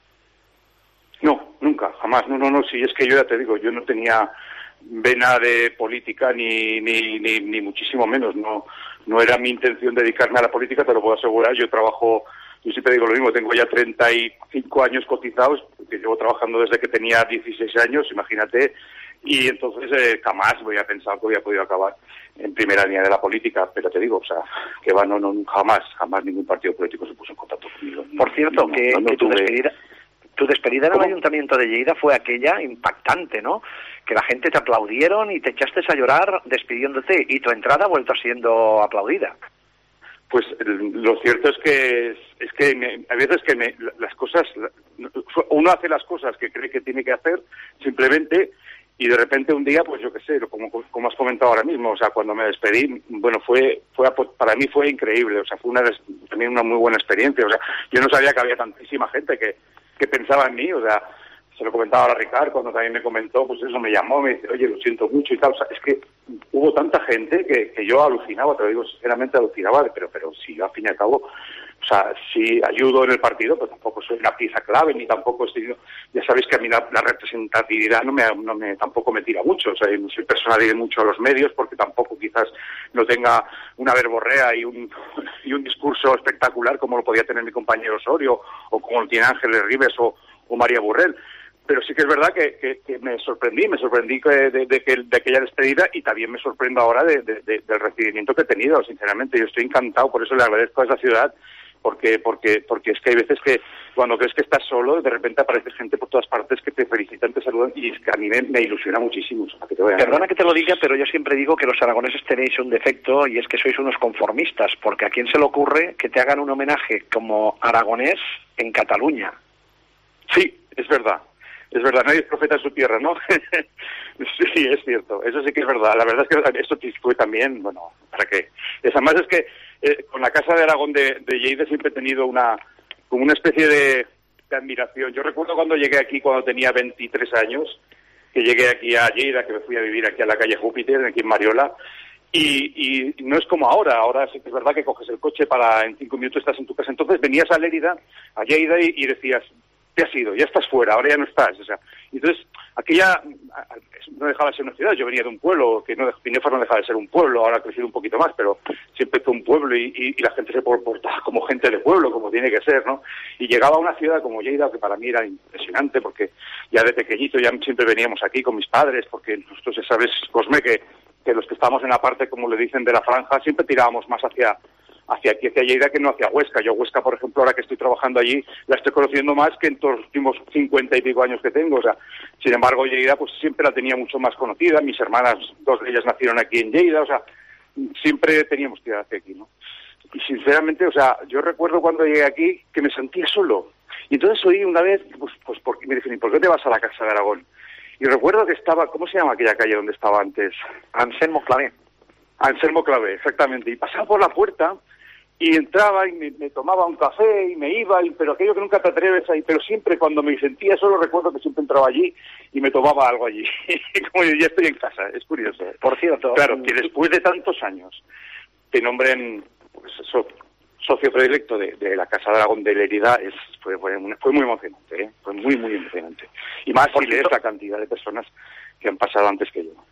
No, nunca, jamás. No, no, no, sí, es que yo ya te digo, yo no tenía vena de política ni, ni, ni, ni muchísimo menos. No, no era mi intención dedicarme a la política, te lo puedo asegurar. Yo trabajo, yo siempre digo lo mismo, tengo ya treinta y cinco años cotizados, porque llevo trabajando desde que tenía dieciséis años, imagínate, y entonces eh, jamás voy a pensar que hubiera podido acabar en primera línea de la política, pero te digo, o sea, que va, no, no, jamás, jamás ningún partido político se puso en contacto conmigo. Por cierto, no, que, no, no que tu tuve... despedida... Tu despedida en el Ayuntamiento de Lleida fue aquella impactante, ¿no? Que la gente te aplaudieron y te echaste a llorar despidiéndote, y tu entrada ha vuelto siendo aplaudida. Pues lo cierto es que es que me, a veces que me, las cosas, uno hace las cosas que cree que tiene que hacer simplemente, y de repente un día, pues yo qué sé, como, como has comentado ahora mismo, o sea, cuando me despedí, bueno, fue, fue para mí fue increíble, o sea, fue una también una muy buena experiencia, o sea, yo no sabía que había tantísima gente que que pensaba en mí, o sea, se lo comentaba a Ricard cuando también me comentó, pues eso, me llamó, me dice, oye, lo siento mucho y tal, o sea, es que hubo tanta gente que, que yo alucinaba, te lo digo sinceramente, alucinaba, pero pero si yo al fin y al cabo, o sea, si ayudo en el partido, pues tampoco soy una pieza clave, ni tampoco estoy, ya sabéis que a mí la, la representatividad no me, no me, tampoco me tira mucho, o sea, no soy persona de ir mucho a los medios, porque tampoco quizás no tenga una verborrea y un, y un discurso espectacular como lo podía tener mi compañero Osorio, o como lo tiene Ángeles Ribes o, o María Burrell. Pero sí que es verdad que, que, que me sorprendí, me sorprendí de, de, de, que, de aquella despedida, y también me sorprendo ahora de, de, de, del recibimiento que he tenido, sinceramente. Yo estoy encantado, por eso le agradezco a esa ciudad, porque porque porque es que hay veces que cuando crees que estás solo, de repente aparece gente por todas partes que te felicitan, te saludan, y es que a mí me, me ilusiona muchísimo. O sea, que te voy a Perdona que te lo diga, pero yo siempre digo que los aragoneses tenéis un defecto, y es que sois unos conformistas, porque ¿a quién se le ocurre que te hagan un homenaje como aragonés en Cataluña? Sí, es verdad. Es verdad, nadie es profeta en su tierra, ¿no? Sí, es cierto, eso sí que es verdad. La verdad es que esto fue también, bueno, ¿para qué? Es, además es que eh, con la Casa de Aragón de, de Lleida siempre he tenido una como una especie de, de admiración. Yo recuerdo cuando llegué aquí, cuando tenía veintitrés años, que llegué aquí a Lleida, que me fui a vivir aquí a la calle Júpiter, aquí en Mariola, y, y no es como ahora. Ahora sí que es verdad que coges el coche para en cinco minutos estás en tu casa. Entonces venías a Lérida, a Lleida, y, y decías, te has ido, ya estás fuera, ahora ya no estás. O sea, entonces, aquella no dejaba de ser una ciudad. Yo venía de un pueblo, que no, Binefar no dejaba de ser un pueblo, ahora ha crecido un poquito más, pero siempre fue un pueblo, y, y, y la gente se portaba como gente de pueblo, como tiene que ser, ¿no? Y llegaba a una ciudad como Lleida, que para mí era impresionante, porque ya de pequeñito ya siempre veníamos aquí con mis padres, porque nosotros, ya sabes, Cosme, que, que los que estamos en la parte, como le dicen, de la franja, siempre tirábamos más hacia... hacia aquí, hacia Lleida, que no hacia Huesca. Yo Huesca, por ejemplo, ahora que estoy trabajando allí, la estoy conociendo más que en todos los últimos cincuenta y pico años que tengo. O sea, sin embargo, Lleida, pues siempre la tenía mucho más conocida. Mis hermanas, dos de ellas nacieron aquí en Lleida, o sea, siempre teníamos que ir hacia aquí, ¿no? Y sinceramente, o sea, yo recuerdo cuando llegué aquí que me sentía solo. Y entonces oí una vez, pues, pues porque me dijeron, ¿por qué te vas a la Casa de Aragón? Y recuerdo que estaba, ¿cómo se llama aquella calle donde estaba antes? Anselmo Clavé. Anselmo Clavé, exactamente. Y pasaba por la puerta y entraba y me, me tomaba un café y me iba, y, pero aquello que nunca te atreves ahí, pero siempre cuando me sentía solo recuerdo que siempre entraba allí y me tomaba algo allí. Como yo ya estoy en casa, es curioso. Por cierto, claro, que después de tantos años te nombren, pues eso, socio predilecto de, de la Casa de Aragón de Lérida, es, fue, fue, fue muy emocionante, ¿eh? Fue muy, muy emocionante. Y más si lees la cantidad de personas que han pasado antes que yo.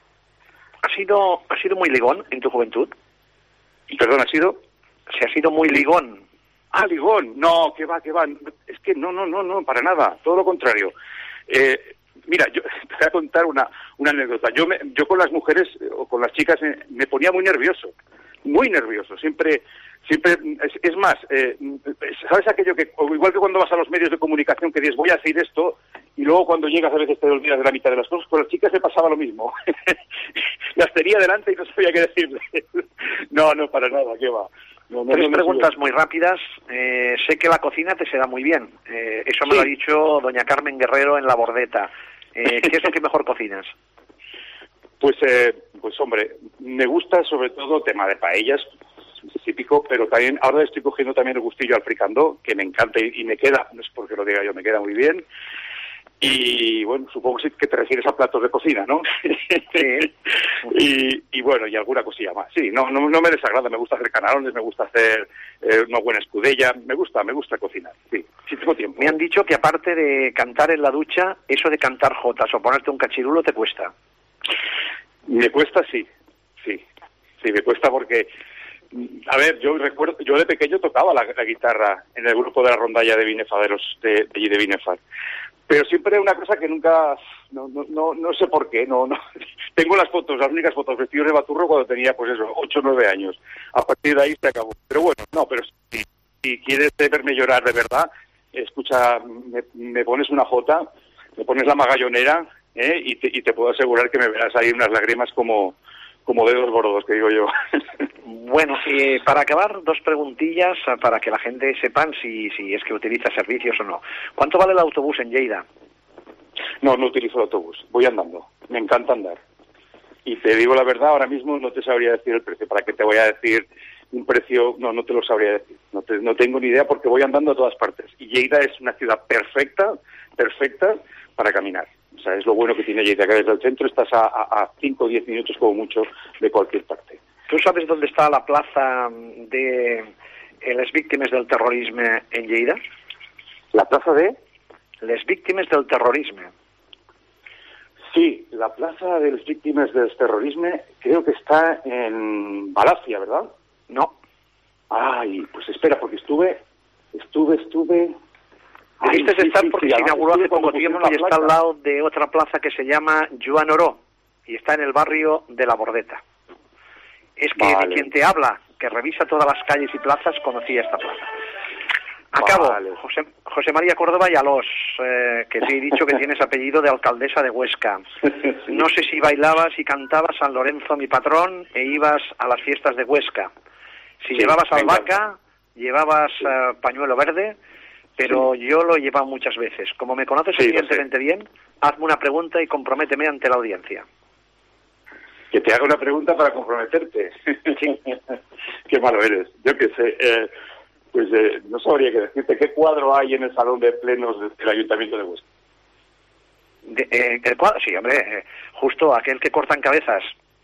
¿Has sido, has sido muy ligón en tu juventud? Perdón, ¿ha sido? Se ha sido muy ligón. Ah, ligón. No, que va, que va. Es que no, no, no, no, para nada. Todo lo contrario. Eh, mira, yo te voy a contar una, una anécdota. Yo, me, yo con las mujeres o con las chicas me, me ponía muy nervioso. Muy nervioso. Siempre, siempre, es, es más, eh, ¿sabes aquello que, igual que cuando vas a los medios de comunicación que dices, voy a decir esto, y luego cuando llegas a veces te olvidas de la mitad de las cosas? Con las chicas me pasaba lo mismo. las tenía delante y no sabía qué decirle. No, no, para nada, ¿qué va? No, no, Tres no, no, preguntas no. muy rápidas. Eh, sé que la cocina te se da muy bien. Eh, eso me Sí. lo ha dicho doña Carmen Guerrero en La Bordeta. Eh, ¿Qué es lo que mejor cocinas? Pues, eh, pues hombre, me gusta sobre todo el tema de paellas, es típico, pero también ahora estoy cogiendo también el gustillo al fricandó, que me encanta y, y me queda, no es porque lo diga yo, me queda muy bien. Y bueno, supongo que sí que te refieres a platos de cocina, ¿no? Sí. y, y bueno, y alguna cosilla más. Sí, no, no, no me desagrada, me gusta hacer canarones, me gusta hacer eh, una buena escudella, me gusta, me gusta cocinar, sí, sí tengo tiempo. Me han dicho que aparte de cantar en la ducha, eso de cantar jotas o ponerte un cachirulo te cuesta. Me cuesta, sí, sí, sí, me cuesta porque, a ver, yo recuerdo, yo de pequeño tocaba la, la guitarra en el grupo de la rondalla de Binefar, de los de, de, de Binefar, pero siempre una cosa que nunca, no, no, no, no sé por qué, no, no, tengo las fotos, las únicas fotos vestidos de baturro cuando tenía, pues eso, ocho o nueve años, a partir de ahí se acabó, pero bueno, no, pero si, si quieres verme llorar de verdad, escucha, me, me pones una jota, me pones la magallonera, ¿eh? y, te, y te puedo asegurar que me verás ahí unas lágrimas como, como dedos gordos, que digo yo. Bueno, eh, para acabar, dos preguntillas eh, para que la gente sepan si, si es que utiliza servicios o no. ¿Cuánto vale el autobús en Lleida? No, no utilizo el autobús, voy andando, me encanta andar. Y te digo la verdad, ahora mismo no te sabría decir el precio, para qué te voy a decir un precio, no, no te lo sabría decir, no, te, no tengo ni idea porque voy andando a todas partes. Y Lleida es una ciudad perfecta, perfecta para caminar. O sea, es lo bueno que tiene Lleida, que desde el centro estás a cinco o diez minutos como mucho de cualquier parte. ¿Tú sabes dónde está la plaza de les víctimes del terrorismo en Lleida? ¿La plaza de? Les víctimes del terrorismo. Sí, la plaza de las víctimas del terrorismo creo que está en Valacia, ¿verdad? No. Ay, pues espera, porque estuve, estuve, estuve... Debiste de estar sí, porque sí, se inauguró hace cuando poco tiempo pusieron y la está al placa. lado de otra plaza que se llama Joan Oró y está en el barrio de La Bordeta. Es que Vale. de quien te habla, que revisa todas las calles y plazas, conocía esta plaza. Acabo, Vale. José, José María Córdoba y Alós, eh, que te he dicho que tienes apellido de alcaldesa de Huesca. No sé si bailabas y cantabas San Lorenzo, mi patrón, e ibas a las fiestas de Huesca. Si Sí, llevabas me albahaca, encanta. llevabas eh, pañuelo verde, pero yo lo he llevado muchas veces. Como me conoces Sí, lo suficientemente bien, hazme una pregunta y comprométeme ante la audiencia. Que te haga una pregunta para comprometerte. Qué malo eres. Yo qué sé. Eh, pues eh, no sabría qué decirte. ¿Qué cuadro hay en el salón de plenos del Ayuntamiento de Huesca? De, eh, el cuadro, sí, hombre, eh, justo aquel que cortan cabezas.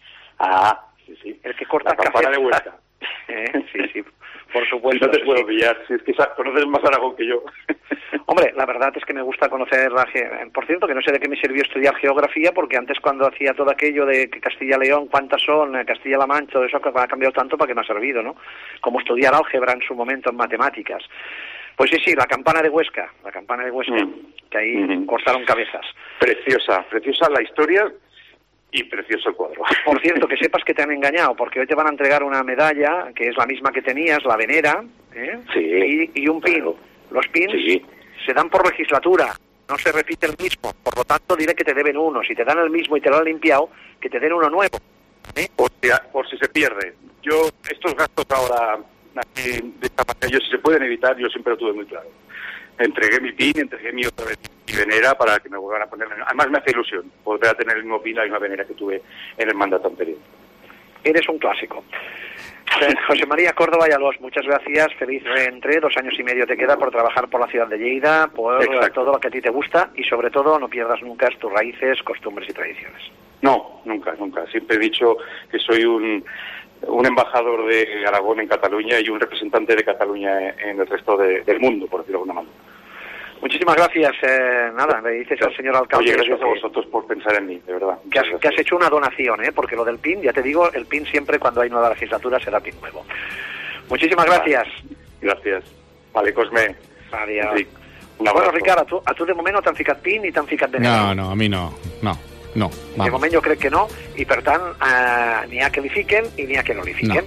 Ah, sí, sí. El que corta La campana cabezas. de Huesca. Eh, sí, sí, por supuesto. No te sí, puedo sí. pillar. Si es que sa- conoces más Aragón que yo. Hombre, la verdad es que me gusta conocer la ge- por cierto, que no sé de qué me sirvió estudiar geografía, porque antes cuando hacía todo aquello de que Castilla-León, cuántas son, eh, Castilla-La Mancha, todo eso que ha cambiado tanto para que me ha servido, ¿no? Como estudiar álgebra en su momento en matemáticas. Pues sí, sí, la campana de Huesca, la campana de Huesca, Mm. que ahí Mm. cortaron cabezas. Preciosa, preciosa la historia y precioso el cuadro. Por cierto, que sepas que te han engañado, porque hoy te van a entregar una medalla, que es la misma que tenías, la venera, ¿eh? Sí, y, y un pin. claro. Los pins Sí. se dan por legislatura, no se repite el mismo. Por lo tanto, diré que te deben uno. Si te dan el mismo y te lo han limpiado, que te den uno nuevo. ¿eh? Por si, por si se pierde. Yo, estos gastos ahora, así, de esta manera, yo, si se pueden evitar, yo siempre lo tuve muy claro. Entregué mi pin, entregué mi otra vez mi venera para que me vuelvan a poner. Además, me hace ilusión volver a tener el mismo pin, la misma venera que tuve en el mandato anterior. Eres un clásico. Eh, José María Córdoba y Alós, muchas gracias. Feliz reentré. Dos años y medio te queda por trabajar por la ciudad de Lleida, por Exacto. todo lo que a ti te gusta y, sobre todo, no pierdas nunca tus raíces, costumbres y tradiciones. No, nunca, nunca. Siempre he dicho que soy un, un embajador de Aragón en Cataluña y un representante de Cataluña en el resto de, del mundo, por decirlo de alguna manera. Muchísimas gracias. Eh, nada, le dices al señor alcalde Oye, gracias que, a vosotros por pensar en mí, de verdad. que, has, que has hecho una donación, ¿eh? Porque lo del pin, ya te digo, el pin siempre cuando hay nueva legislatura será pin nuevo. Muchísimas gracias. Gracias. Vale, Cosme. Adiós. Sí, un Bueno, abrazo. Ricard, a tu, a tu de moment no t'han ficat pin ni t'han ficat venera. No, no, a mi no. No, no. De Vamos. moment jo crec que no, i per tant eh, n'hi ha que li fiquen i n'hi ha que no li fiquen. No.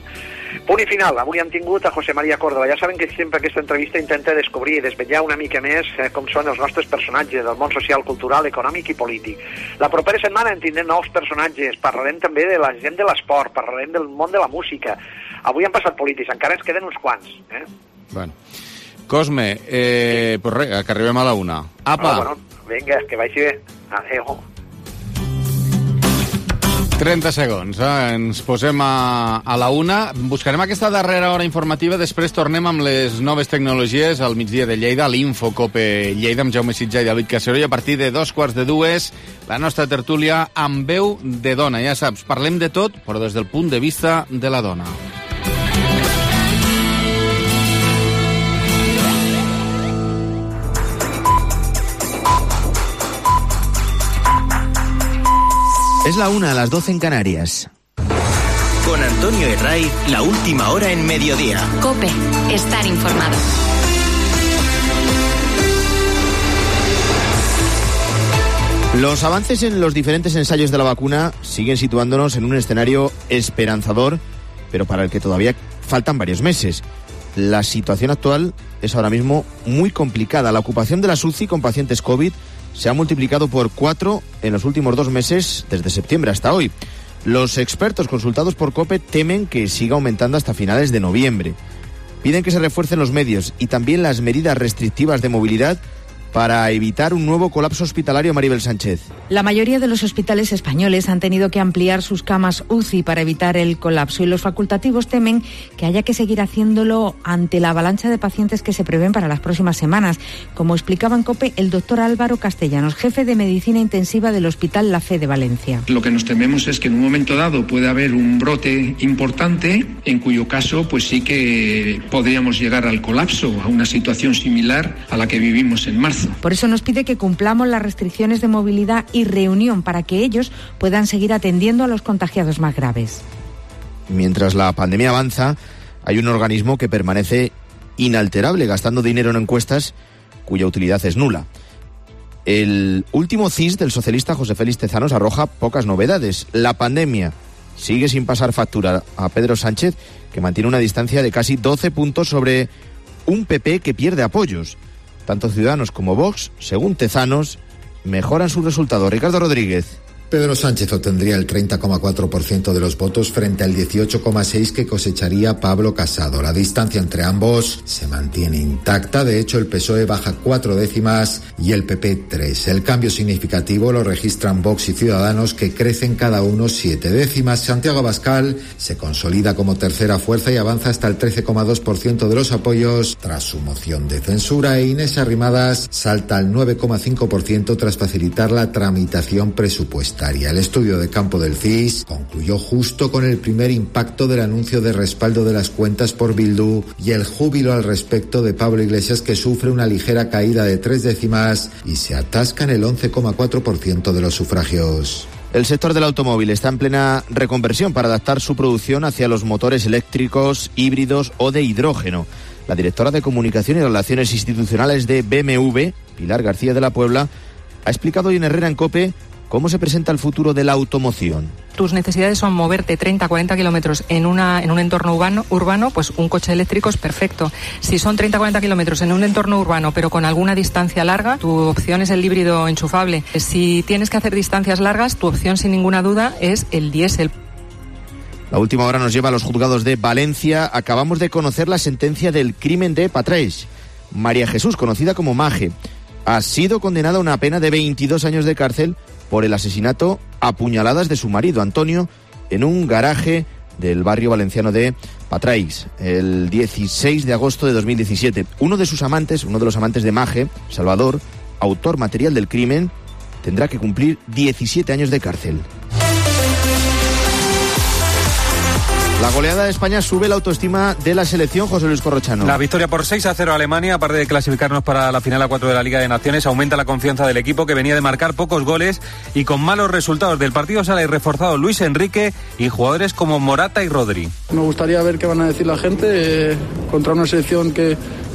Punt i final, avui hem tingut a José María Córdoba. Ja saben que sempre aquesta entrevista intenta descobrir i desvetllar una mica més eh, com són els nostres personatges del món social, cultural, econòmic i polític. La propera setmana en tindrem nous personatges, parlarem també de la gent de l'esport, parlarem del món de la música. Avui han passat polítics, encara ens queden uns quants. Eh? Bueno. Cosme, eh, pues res, que arribem a la una. Apa! Oh, bueno, vinga, que vagi bé. Adéu. trenta segons, eh? Ens posem a, a la una. Buscarem aquesta darrera hora informativa, després tornem amb les noves tecnologies al migdia de Lleida, l'Infocope Lleida, amb Jaume Sitja i David Caceró, i a partir de dos quarts de dues, la nostra tertúlia amb veu de dona. Ja saps, parlem de tot, però des del punt de vista de la dona. Es la una, a las doce en Canarias. Con Antonio Herray, la última hora en mediodía. COPE, estar informado. Los avances en los diferentes ensayos de la vacuna siguen situándonos en un escenario esperanzador, pero para el que todavía faltan varios meses. La situación actual es ahora mismo muy complicada. La ocupación de las U C I con pacientes COVID se ha multiplicado por cuatro en los últimos dos meses, desde septiembre hasta hoy. Los expertos consultados por COPE temen que siga aumentando hasta finales de noviembre. Piden que se refuercen los medios y también las medidas restrictivas de movilidad para evitar un nuevo colapso hospitalario. Maribel Sánchez. La mayoría de los hospitales españoles han tenido que ampliar sus camas U C I para evitar el colapso, y los facultativos temen que haya que seguir haciéndolo ante la avalancha de pacientes que se prevén para las próximas semanas, como explicaba en COPE el doctor Álvaro Castellanos, jefe de Medicina Intensiva del Hospital La Fe de Valencia. Lo que nos tememos es que en un momento dado puede haber un brote importante, en cuyo caso pues sí que podríamos llegar al colapso, a una situación similar a la que vivimos en marzo. Por eso nos pide que cumplamos las restricciones de movilidad y reunión para que ellos puedan seguir atendiendo a los contagiados más graves. Mientras la pandemia avanza, hay un organismo que permanece inalterable, gastando dinero en encuestas cuya utilidad es nula. El último C I S del socialista José Félix Tezanos arroja pocas novedades. La pandemia sigue sin pasar factura a Pedro Sánchez, que mantiene una distancia de casi doce puntos sobre un P P que pierde apoyos. Tanto Ciudadanos como Vox, según Tezanos, mejoran sus resultados. Ricardo Rodríguez. Pedro Sánchez obtendría el treinta coma cuatro por ciento de los votos frente al dieciocho coma seis por ciento que cosecharía Pablo Casado. La distancia entre ambos se mantiene intacta. De hecho, el P S O E baja cuatro décimas y el P P tres. El cambio significativo lo registran Vox y Ciudadanos, que crecen cada uno siete décimas. Santiago Abascal se consolida como tercera fuerza y avanza hasta el trece coma dos por ciento de los apoyos tras su moción de censura. E Inés Arrimadas salta al nueve coma cinco por ciento tras facilitar la tramitación presupuestaria. El estudio de campo del C I S concluyó justo con el primer impacto del anuncio de respaldo de las cuentas por Bildu y el júbilo al respecto de Pablo Iglesias, que sufre una ligera caída de tres décimas y se atasca en el once coma cuatro por ciento de los sufragios. El sector del automóvil está en plena reconversión para adaptar su producción hacia los motores eléctricos, híbridos o de hidrógeno. La directora de Comunicación y Relaciones Institucionales de B M W, Pilar García de la Puebla, ha explicado hoy en Herrera en COPE cómo se presenta el futuro de la automoción. Tus necesidades son moverte treinta a cuarenta kilómetros en, una, en un entorno urbano, urbano, pues un coche eléctrico es perfecto. Si son treinta a cuarenta kilómetros en un entorno urbano, pero con alguna distancia larga, tu opción es el híbrido enchufable. Si tienes que hacer distancias largas, tu opción sin ninguna duda es el diésel. La última hora nos lleva a los juzgados de Valencia. Acabamos de conocer la sentencia del crimen de Patreix. María Jesús, conocida como Maje, ha sido condenada a una pena de veintidós años de cárcel por el asesinato a puñaladas de su marido, Antonio, en un garaje del barrio valenciano de Patreix, el dieciséis de agosto de dos mil diecisiete. Uno de sus amantes, uno de los amantes de Maje, Salvador, autor material del crimen, tendrá que cumplir diecisiete años de cárcel. La goleada de España sube la autoestima de la selección, José Luis Corrochano. La victoria por seis a cero a Alemania, aparte de clasificarnos para la final a cuatro de la Liga de Naciones, aumenta la confianza del equipo, que venía de marcar pocos goles y con malos resultados. Del partido sale reforzado Luis Enrique y jugadores como Morata y Rodri. Me gustaría ver qué van a decir la gente eh, contra una selección que,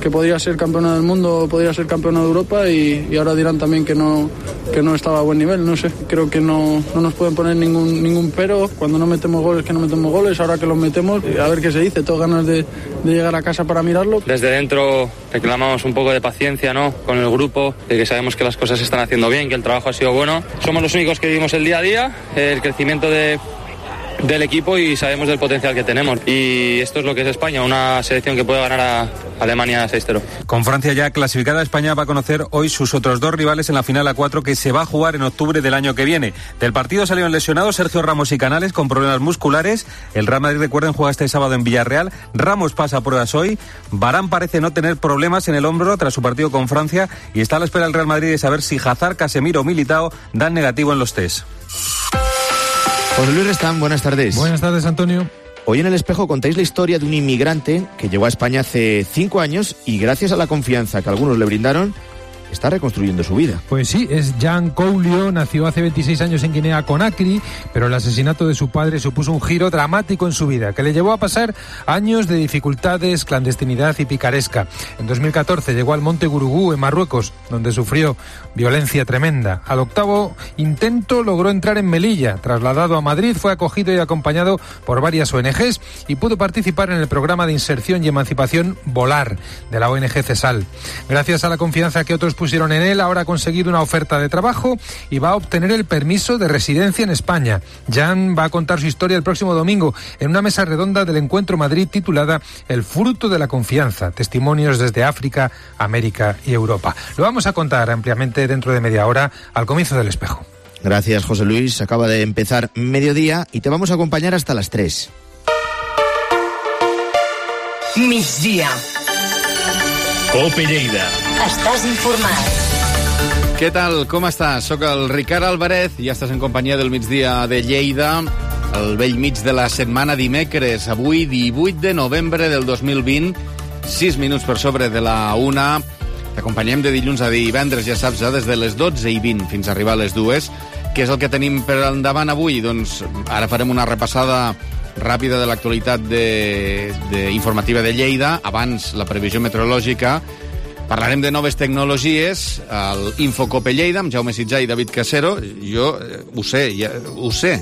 que podría ser campeona del mundo, podría ser campeona de Europa y, y ahora dirán también que no, que no estaba a buen nivel, no sé, creo que no, no nos pueden poner ningún, ningún pero, cuando no metemos goles que no metemos goles, ahora que los metemos, a ver qué se dice, tengo ganas de, de llegar a casa para mirarlo. Desde dentro reclamamos un poco de paciencia, ¿no?, con el grupo, de que sabemos que las cosas se están haciendo bien, que el trabajo ha sido bueno, somos los únicos que vivimos el día a día, el crecimiento de del equipo y sabemos del potencial que tenemos. Y esto es lo que es España, una selección que puede ganar a Alemania seis cero. Con Francia ya clasificada, España va a conocer hoy sus otros dos rivales en la final a cuatro que se va a jugar en octubre del año que viene. Del partido salieron lesionados Sergio Ramos y Canales con problemas musculares. El Real Madrid, recuerden, juega este sábado en Villarreal. Ramos pasa a pruebas hoy. Varane parece no tener problemas en el hombro tras su partido con Francia y está a la espera del Real Madrid de saber si Hazard, Casemiro o Militao dan negativo en los test. José Luis Restán, buenas tardes. Buenas tardes, Antonio. Hoy en El Espejo contáis la historia de un inmigrante que llegó a España hace cinco años y gracias a la confianza que algunos le brindaron, está reconstruyendo su vida. Pues sí, es Jan Koulio, nació hace veintiséis años en Guinea-Conakry, pero el asesinato de su padre supuso un giro dramático en su vida, que le llevó a pasar años de dificultades, clandestinidad y picaresca. En dos mil catorce llegó al Monte Gurugú, en Marruecos, donde sufrió violencia tremenda. Al octavo intento logró entrar en Melilla. Trasladado a Madrid, fue acogido y acompañado por varias O N Ges y pudo participar en el programa de inserción y emancipación Volar, de la O N G CESAL. Gracias a la confianza que otros pusieron en él, ahora ha conseguido una oferta de trabajo y va a obtener el permiso de residencia en España. Jan va a contar su historia el próximo domingo en una mesa redonda del Encuentro Madrid titulada El fruto de la confianza, testimonios desde África, América y Europa. Lo vamos a contar ampliamente dentro de media hora al comienzo del Espejo. Gracias, José Luis. Acaba de empezar mediodía y te vamos a acompañar hasta las tres. Migdia. Cope Lleida. Estàs informat. Què tal? Com estàs? Soc el Ricard Alvarez i ja estàs en companyia del migdia de Lleida, al vell mig de la setmana, dimecres, avui divuit de novembre del dos mil vint, sis minuts per sobre de la una. T'acompanyem de dilluns a divendres, ja saps, eh? Des de les dotze i vint fins a arribar a les dues. Què és el que tenim per endavant avui? Doncs ara farem una repassada ràpida de l'actualitat de, de informativa de Lleida, abans la previsió meteorològica. Parlarem de noves tecnologies al Infocope Lleida amb Jaume Sitjà i David Casero. Jo eh, ho sé, ja, ho sé.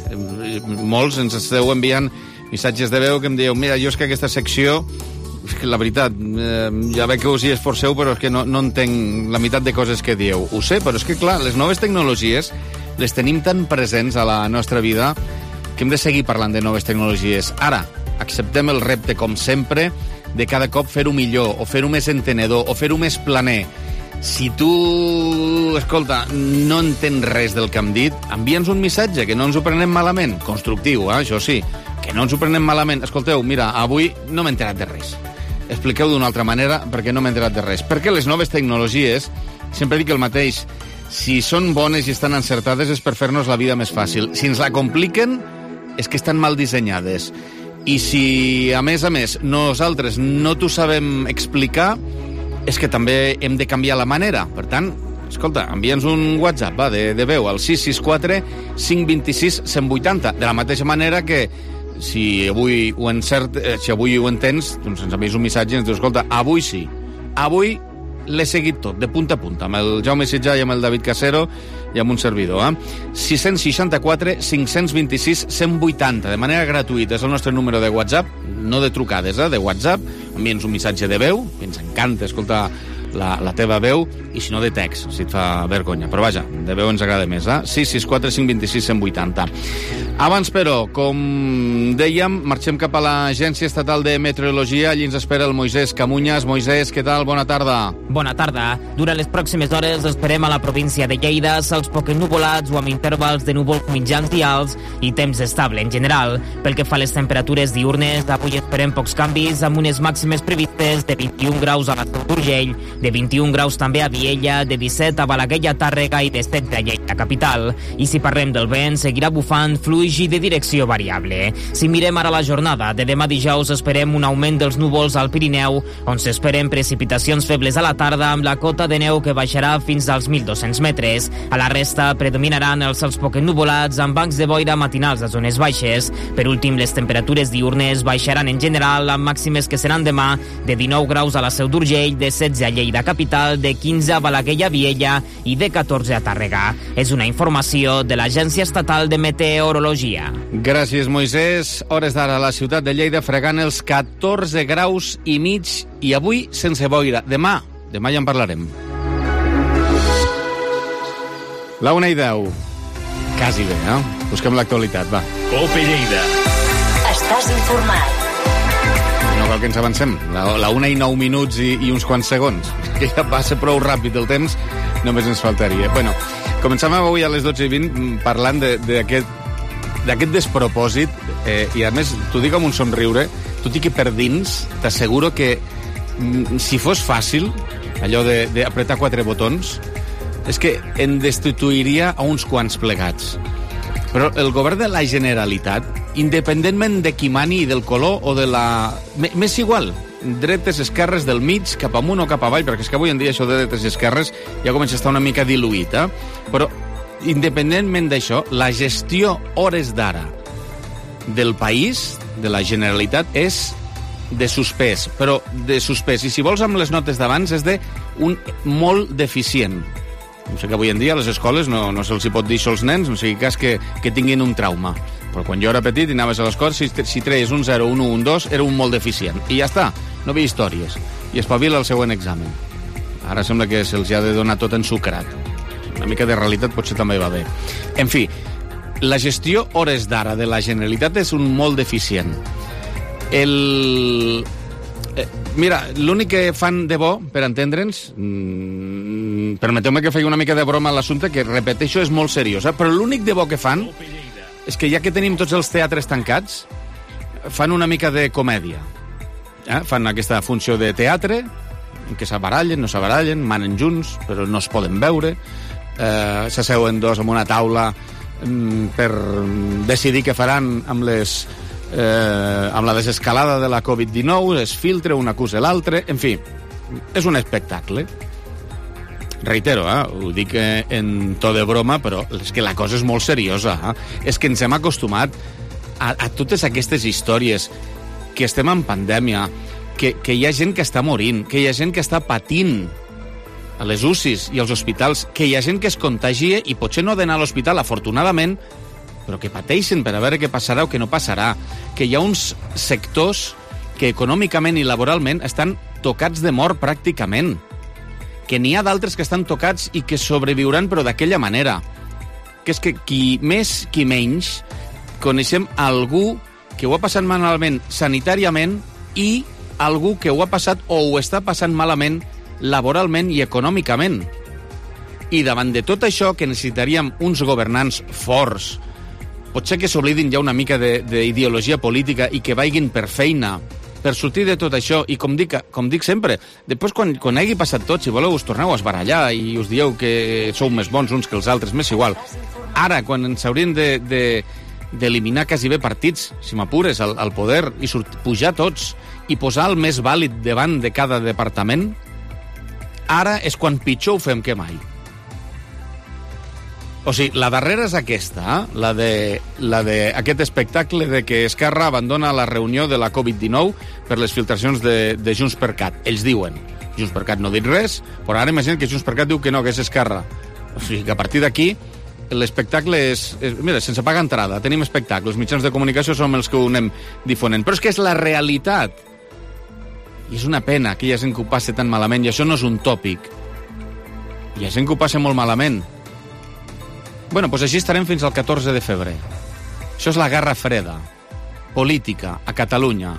Molts ens esteu enviant missatges de veu que em dieu, mira, jo és que aquesta secció, és que la veritat, eh, ja veig que us hi esforceu, però és que no, no entenc la meitat de coses que dieu. Ho sé, però és que, clar, les noves tecnologies les tenim tan presents a la nostra vida que hem de seguir parlant de noves tecnologies. Ara, acceptem el repte, com sempre, de cada cop fer-ho millor, o fer-ho més entenedor, o fer-ho més planer. Si tu, escolta, no entens res del que hem dit, envia'ns un missatge, que no ens ho prenem malament. Constructiu, eh? Això sí, que no ens ho prenem malament. Escolteu, mira, avui no m'he enterat de res. Expliqueu d'una altra manera perquè no m'he enterat de res. Perquè les noves tecnologies, sempre dic el mateix, si són bones i estan encertades és per fer-nos la vida més fàcil. Si ens la compliquen, és que estan mal dissenyades. I si, a més a més, nosaltres no t'ho sabem explicar, és que també hem de canviar la manera. Per tant, escolta, envia'ns un WhatsApp va, de, de veu al sis sis quatre cinc dos sis cent vuitanta. De la mateixa manera que si avui ho, encert, si avui ho entens, doncs ens envies un missatge i ens dius, escolta, avui sí, avui l'he seguit tot, de punta a punta, amb el Jaume Sitjà i amb el David Casero i amb un servidor. Eh? sis sis quatre cinc dos sis cent vuitanta, de manera gratuïta, és el nostre número de WhatsApp, no de trucades, eh? De WhatsApp, envia'ns un missatge de veu, que ens encanta escoltar la, la teva veu, i si no de text, si et fa vergonya. Però vaja, de veu ens agrada més, eh? sis sis quatre cinc dos sis cent vuitanta. Abans, però, com dèiem, marxem cap a l'Agència Estatal de Meteorologia. Allí ens espera el Moisès Camunyas. Moisès, què tal? Bona tarda. Bona tarda. Durant les pròximes hores esperem a la província de Lleida cels poc ennuvolats o amb intervals de núvols mitjans i alts i temps estable en general. Pel que fa a les temperatures diurnes, avui esperem pocs canvis amb unes màximes previstes de vint-i-un graus a la Seu d'Urgell, de vint-i-un graus també a Viella, de disset a Balaguer i a Tàrrega i de setze a Lleida capital. I si parlem del vent, seguirà bufant fluix i de direcció variable. Si mirem ara la jornada, de demà dijous esperem un augment dels núvols al Pirineu, on s'esperen precipitacions febles a la tarda amb la cota de neu que baixarà fins als mil dos-cents metres. A la resta predominaran els cels poc ennuvolats amb bancs de boira matinals a zones baixes. Per últim, les temperatures diurnes baixaran en general amb màximes que seran demà de dinou graus a la Seu d'Urgell, de setze a Lleida capital, de quinze a Balaguer i a Viella i de catorze a Tàrrega. És una informació de l'Agència Estatal de Meteorologia. Gràcies, Moisès. Hores d'ara a la ciutat de Lleida fregant els catorze graus i mig i avui sense boira. Demà, demà ja en parlarem. La una i deu. Quasi bé, eh? Busquem l'actualitat, va. Cope Lleida. Estàs informat. No cal que ens avancem. La, la una i nou minuts i, i uns quants segons. Que ja passa prou ràpid el temps, només ens faltaria. Bueno, començàvem avui a les dotze i vint parlant d'aquest d'aquest despropòsit, eh, i a més t'ho dic amb un somriure, tot i que per dins t'asseguro que mm, si fos fàcil allò d'apretar quatre botons, és que en destituiria a uns quants plegats. Però el govern de la Generalitat, independentment de qui mani i del color o de la... M'és igual, dretes, esquerres, del mig, cap amunt o cap avall, perquè és que avui en dia això de dretes i esquerres ja comença a estar una mica diluït, eh? Però independentment d'això, la gestió hores d'ara del país, de la Generalitat, és de suspès, però de suspès. I si vols amb les notes d'abans, és de un molt deficient. No sé que avui en dia a les escoles no, no se'ls hi pot dir això als nens, no sigui cas que, que tinguin un trauma. Però quan jo era petit i anaves a l'escola, si, si treies un zero, un un, un dos, era un molt deficient. I ja està, no havia històries. I espavila el següent examen. Ara sembla que se'ls ha de donar tot ensucrat. Una mica de realitat potser també va bé. En fi, la gestió hores d'ara de la Generalitat és un molt deficient. El... Eh, mira, l'únic que fan de bo, per entendre'ns, mmm, permeteu-me que faci una mica de broma a l'assumpte, que, repeteixo, és molt seriós, eh? Però l'únic de bo que fan és que ja que tenim tots els teatres tancats, fan una mica de comèdia. Eh? Fan aquesta funció de teatre, en què s'abarallen, no s'abarallen, manen junts, però no es poden veure, eh, s'asseuen dos en una taula mm, per decidir què faran amb les... Eh, amb la desescalada de la covid dinou, es filtra, un acusa l'altre, en fi, és un espectacle. Reitero, eh, ho dic en to de broma, però és que la cosa és molt seriosa. Eh? És que ens hem acostumat a, a totes aquestes històries, que estem en pandèmia, que, que hi ha gent que està morint, que hi ha gent que està patint a les U C Is i als hospitals, que hi ha gent que es contagia i potser no ha d'anar a l'hospital, afortunadament, però que pateixen per a veure què passarà o què no passarà, que hi ha uns sectors que econòmicament i laboralment estan tocats de mort pràcticament, que n'hi ha d'altres que estan tocats i que sobreviuran però d'aquella manera, que és que qui més, qui menys, coneixem algú que ho ha passat malament sanitàriament i algú que ho ha passat o ho està passant malament laboralment i econòmicament. I davant de tot això que necessitaríem uns governants forts, potser que s'oblidin ja una mica d'ideologia política i que vagin per feina, per sortir de tot això, i com dic, com dic sempre, després quan, quan hagi passat tot, si voleu us torneu a esbarallar i us dieu que sou més bons uns que els altres, m'és igual. Ara, quan ens haurien de, de, d'eliminar quasi bé partits, si m'apures, al, al poder, i sort, pujar tots, i posar el més vàlid davant de cada departament, ara és quan pitjor ho fem que mai. O sigui, la darrera és aquesta, eh? la de, la de aquest espectacle de que Esquerra abandona la reunió de la covid dinou per les filtracions de, de Junts per Cat. Ells diuen, Junts per Cat no ha dit res, però ara imagina't que Junts per Cat diu que no, que és Esquerra. O sigui, que a partir d'aquí l'espectacle és, és... Mira, sense pagar entrada, tenim espectacle, els mitjans de comunicació som els que ho anem difonent. Però és que és la realitat. I és una pena que hi ha gent que ho passi tan malament, i això no és un tòpic. Hi ha gent que ho passa molt malament. Bueno, doncs així estarem fins al catorze de febrer. Això és la guerra freda, política, a Catalunya.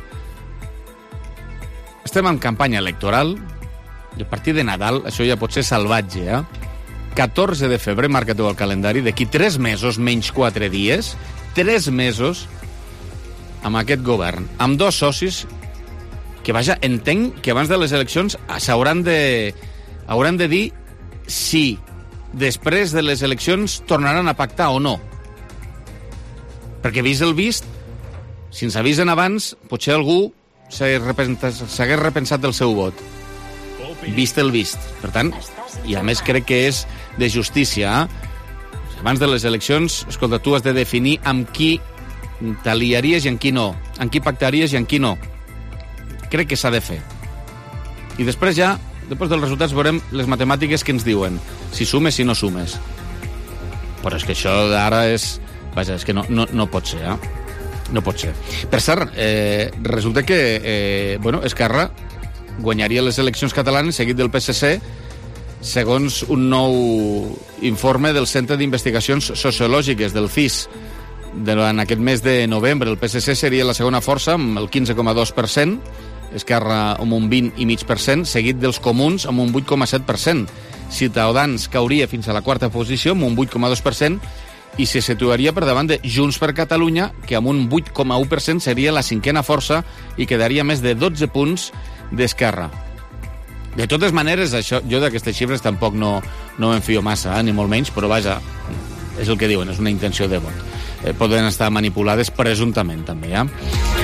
Estem en campanya electoral, i a partir de Nadal, això ja pot ser salvatge, eh? catorze de febrer, marca-t'ho al calendari, d'aquí tres mesos, menys quatre dies, tres mesos amb aquest govern, amb dos socis que, vaja, entenc que abans de les eleccions s'hauran de hauran de dir si després de les eleccions tornaran a pactar o no. Perquè vist el vist, si ens avisen abans, potser algú s'hagués repensat del seu vot. Vist el vist. Per tant, i a més crec que és de justícia, eh? Abans de les eleccions, escolta, tu has de definir amb qui t'aliaries i amb qui no, amb qui pactaries i amb qui no. Crec que s'ha de fer. I després ja, després dels resultats, veurem les matemàtiques que ens diuen. Si sumes, si no sumes. Però és que això d'ara és... Vaja, és que no, no, no pot ser, eh? No pot ser. Per cert, eh, resulta que eh, bueno, Esquerra guanyaria les eleccions catalanes seguit del P S C, segons un nou informe del Centre d'Investigacions Sociològiques, del C I S. Durant aquest mes de novembre, el P S C seria la segona força, amb el quinze coma dos per cent, Esquerra amb un vint coma cinc per cent, seguit dels Comuns amb un vuit coma set per cent. Ciutadans cauria fins a la quarta posició amb un vuit coma dos per cent, i se situaria per davant de Junts per Catalunya, que amb un vuit coma u per cent seria la cinquena força i quedaria més de dotze punts d'Esquerra. De totes maneres, això, jo d'aquestes xifres tampoc no, no m'enfio massa, eh, ni molt menys, però vaja, és el que diuen, és una intenció de vot. Eh, poden estar manipulades presumptament, també, eh?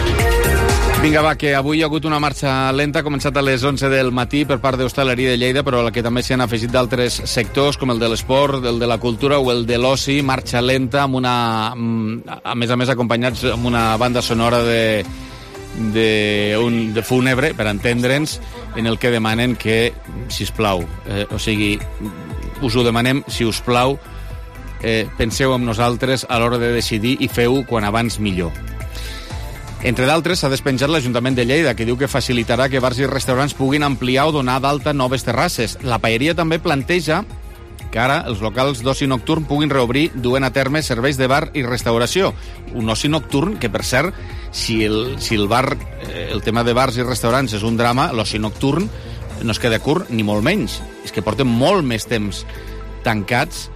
Vinga, va, que avui hi ha hagut una marxa lenta, ha començat a les onze del matí per part d'Hostaleria de Lleida, però a la que també s'hi han afegit d'altres sectors, com el de l'esport, el de la cultura o el de l'oci, marxa lenta, amb una, a més a més acompanyats amb una banda sonora de, de, un, de fúnebre, per entendre'ns, en el que demanen que, sisplau, eh, o sigui, us ho demanem, si us plau, eh, penseu en nosaltres a l'hora de decidir i feu quan abans millor. Entre d'altres, s'ha despenjat l'Ajuntament de Lleida, que diu que facilitarà que bars i restaurants puguin ampliar o donar d'alta noves terrasses. La Paeria també planteja que ara els locals d'oci nocturn puguin reobrir duent a terme serveis de bar i restauració. Un oci nocturn que, per cert, si el, si el bar, el tema de bars i restaurants és un drama, l'oci nocturn no es queda curt, ni molt menys. És que porten molt més temps tancats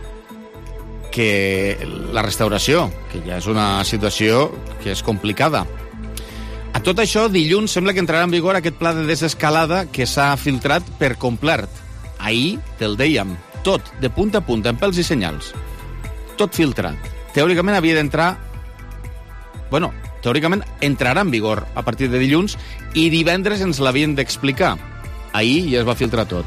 que la restauració, que ja és una situació que és complicada. A tot això, dilluns sembla que entrarà en vigor aquest pla de desescalada que s'ha filtrat per complet. Ahir, te'l dèiem, tot, de punta a punta, amb pèls i senyals. Tot filtrat. Teòricament havia d'entrar... Bueno, teòricament entrarà en vigor a partir de dilluns i divendres ens l'havien d'explicar. Ahir ja es va filtrar tot.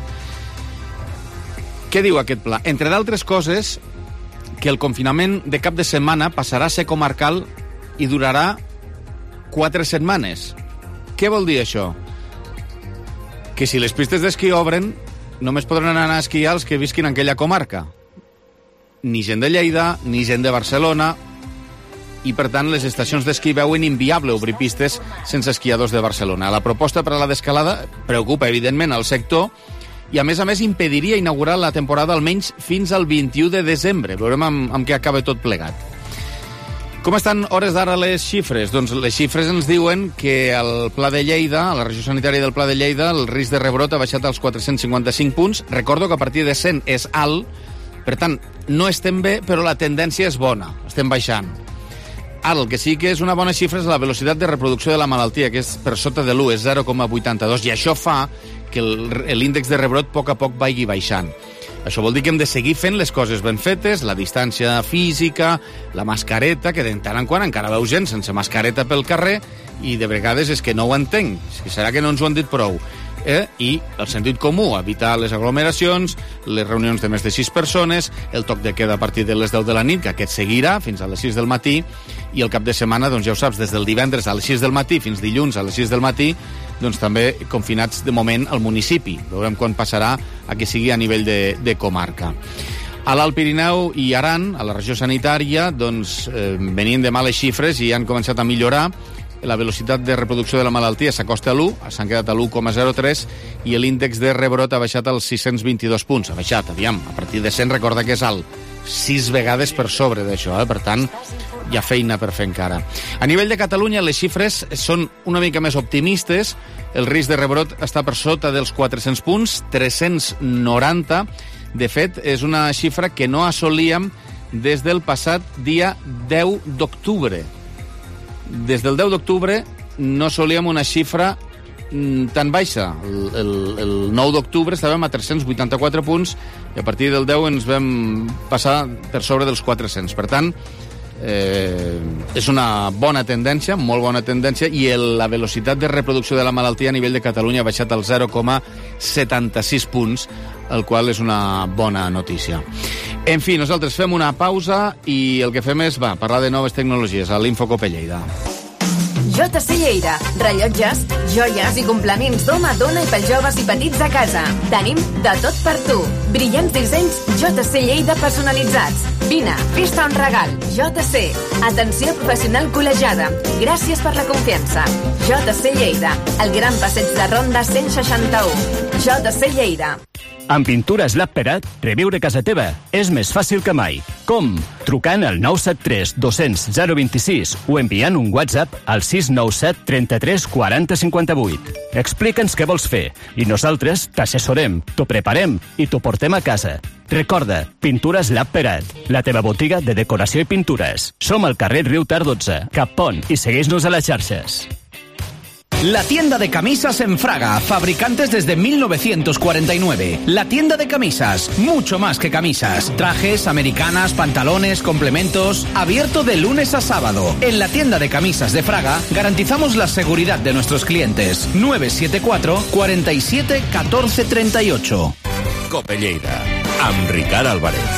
Què diu aquest pla? Entre d'altres coses, que el confinament de cap de setmana passarà a ser comarcal i durarà quatre setmanes. Què vol dir això? Que si les pistes d'esquí obren, només podran anar a esquiar els que visquin en aquella comarca. Ni gent de Lleida, ni gent de Barcelona, i per tant les estacions d'esquí veuen inviable obrir pistes sense esquiadors de Barcelona. La proposta per a la descalada preocupa evidentment al sector i a més a més impediria inaugurar la temporada almenys fins al vint-i-u de desembre. Veurem amb, amb què acaba tot plegat. Com estan hores d'ara les xifres? Doncs les xifres ens diuen que al Pla de Lleida, a la regió sanitària del Pla de Lleida, el risc de rebrot ha baixat als quatre-cents cinquanta-cinc punts. Recordo que a partir de cent és alt, per tant, no estem bé, però la tendència és bona, estem baixant. Ara, el que sí que és una bona xifra és la velocitat de reproducció de la malaltia, que és per sota de l'u, és zero coma vuitanta-dos, i això fa que l'índex de rebrot a poc a poc vagi baixant. Això vol dir que hem de seguir fent les coses ben fetes, la distància física, la mascareta, que de tant en quant encara veu gent sense mascareta pel carrer, i de vegades és que no ho entenc, és que serà que no ens ho han dit prou. Eh? I el sentit comú, evitar les aglomeracions, les reunions de més de sis persones, el toc de queda a partir de les deu de la nit, que aquest seguirà fins a les sis del matí, i el cap de setmana, doncs ja ho saps, des del divendres a les sis del matí fins dilluns a les sis del matí, doncs també confinats de moment al municipi. Veurem quan passarà a que sigui a nivell de, de comarca. A l'Alt Pirineu i Aran, a la regió sanitària, doncs eh, venien de males xifres i han començat a millorar. La velocitat de reproducció de la malaltia s'acosta a l'u, s'han quedat a l'u coma zero tres, i l'índex de rebrot ha baixat als sis-cents vint-i-dos punts. Ha baixat, aviam, a partir de cent recorda que és alt. Sis vegades per sobre d'això, eh? Per tant, hi ha feina per fer encara. A nivell de Catalunya, les xifres són una mica més optimistes. El risc de rebrot està per sota dels quatre-cents punts, tres-cents noranta. De fet, és una xifra que no assolíem des del passat dia deu d'octubre. Des del deu d'octubre no assolíem una xifra tan baixa. El, el, el nou d'octubre estàvem a tres-cents vuitanta-quatre punts i a partir del deu ens vam passar per sobre dels quatre-cents. Per tant, eh, és una bona tendència, molt bona tendència, i el, la velocitat de reproducció de la malaltia a nivell de Catalunya ha baixat al zero coma setanta-sis punts, el qual és una bona notícia. En fi, nosaltres fem una pausa i el que fem és va, parlar de noves tecnologies a l'Infocope Lleida. J C Lleida. Rellotges, joies i complements d'home, dona i pels joves i petits a casa. Tenim de tot per tu. Brillants dissenys J C Lleida personalitzats. Vine, fes-te un regal. J C. Atenció professional col·legiada. Gràcies per la confiança. J C Lleida. El gran passeig de Ronda cent seixanta-u. J C Lleida. Amb Pintures Lab Perat, reviure casa teva és més fàcil que mai. Com? Trucant al nou set tres dos cents zero dos sis o enviant un WhatsApp al sis nou set trenta-tres quaranta cinquanta-vuit. Explica'ns què vols fer i nosaltres t'assessorem, t'ho preparem i t'ho portem a casa. Recorda, Pintures Lab Perat, la teva botiga de decoració i pintures. Som al carrer Riu Tar dotze, Cap Pont, i segueix-nos a les xarxes. La tienda de camisas en Fraga, fabricantes desde mil novecientos cuarenta y nueve. La tienda de camisas, mucho más que camisas. Trajes, americanas, pantalones, complementos. Abierto de lunes a sábado. En la tienda de camisas de Fraga garantizamos la seguridad de nuestros clientes. nueve siete cuatro, cuarenta y siete, catorce treinta y ocho. Cope Lleida, amb Ricard Álvarez.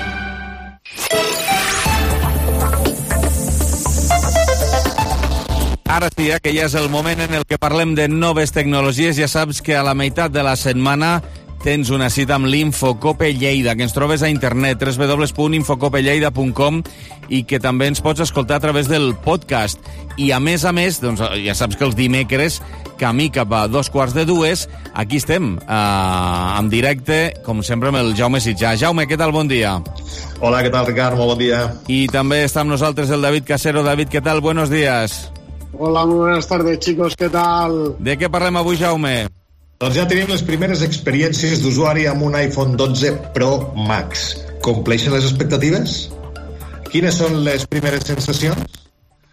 Ara sí, eh, que ja és el moment en el que parlem de noves tecnologies. Ja saps que a la meitat de la setmana tens una cita amb l'Infocope Lleida, que ens trobes a internet, w w w punt infocope lleida punt com, i que també ens pots escoltar a través del podcast. I a més a més, doncs, ja saps que els dimecres, camí cap a dos quarts de dues, aquí estem, eh, en directe, com sempre, amb el Jaume Sitjà. Jaume, què tal? Bon dia. Hola, què tal, Ricard? Molt bon dia. I també està amb nosaltres el David Casero. David, què tal? Buenos días. Hola, muy buenas tardes, chicos, ¿qué tal? De què parlem avui, Jaume? Doncs ja tenim les primeres experiències d'usuari amb un iPhone dotze Pro Max. Compleixen les expectatives? Quines són les primeres sensacions?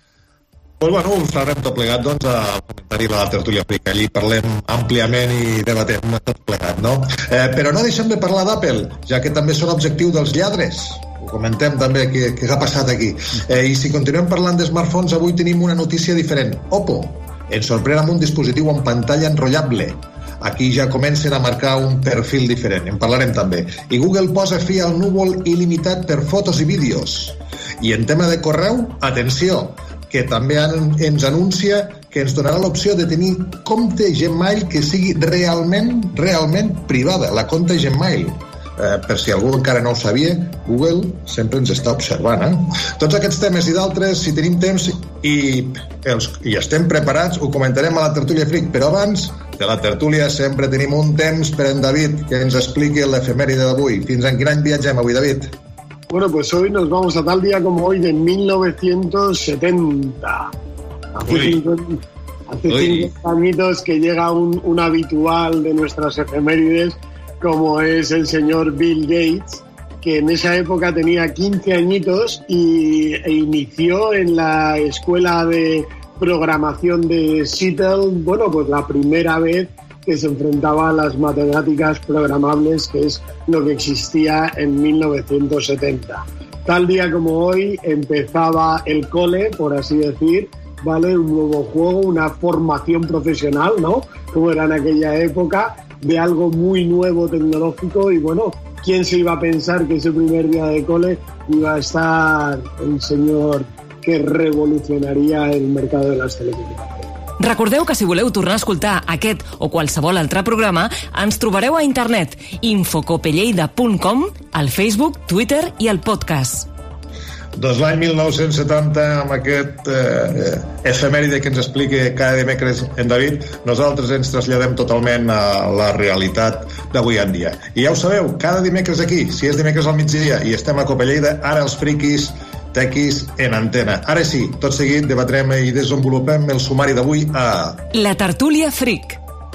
Pues bueno, us farem tot plegat, doncs, al comentari de la tertúlia Frica. Allí parlem àmpliament i debatem tot plegat, no? Eh, però no deixem de parlar d'Apple, ja que també són objectiu dels lladres. Ho comentem també què, què ha passat aquí. Eh, I si continuem parlant de smartphones, avui tenim una notícia diferent. Oppo ens sorprèn amb un dispositiu amb pantalla enrotllable. Aquí ja comencen a marcar un perfil diferent, en parlarem també. I Google posa fi al núvol il·limitat per fotos i vídeos. I en tema de correu, atenció, que també ens anuncia que ens donarà l'opció de tenir compte Gmail que sigui realment, realment privada, la compte Gmail. Eh, per si algú encara no ho sabia, Google sempre ens està observant. Eh? Tots aquests temes i d'altres, si tenim temps i, els, i estem preparats, ho comentarem a la tertúlia Fric, però abans de la tertúlia sempre tenim un temps per en David que ens expliqui l'efemèride d'avui. Fins en quin any viatgem avui, David? Bueno, pues hoy nos vamos a tal día como hoy de mil novecientos setenta. Hace cincuenta, hace cincuenta añitos que llega un, un habitual de nuestras efemérides, como es el señor Bill Gates, que en esa época tenía quince añitos y, e inició en la escuela de programación de Seattle, bueno, pues la primera vez que se enfrentaba a las matemáticas programables, que es lo que existía en mil novecientos setenta. Tal día como hoy empezaba el cole, por así decir, ¿vale? Un nuevo juego, una formación profesional, ¿no? Como era en aquella época, de algo muy nuevo tecnológico. Y bueno, ¿quién se iba a pensar que ese primer día de cole iba a estar el señor que revolucionaria el mercado de las telecomunicaciones? Recordeu que si voleu tornar a escoltar aquest o qualsevol altre programa, ens trobareu a internet infocope lleida punt com, al Facebook, Twitter i al podcast. Doncs l'any mil nou-cents setanta, amb aquest eh, efemèride que ens explica cada dimecres en David, nosaltres ens traslladem totalment a la realitat d'avui en dia. I ja ho sabeu, cada dimecres aquí, si és dimecres al migdia i estem a Cope Lleida, ara els friquis tequis en antena. Ara sí, tot seguit debatrem i desenvolupem el sumari d'avui a... La tertúlia Fric.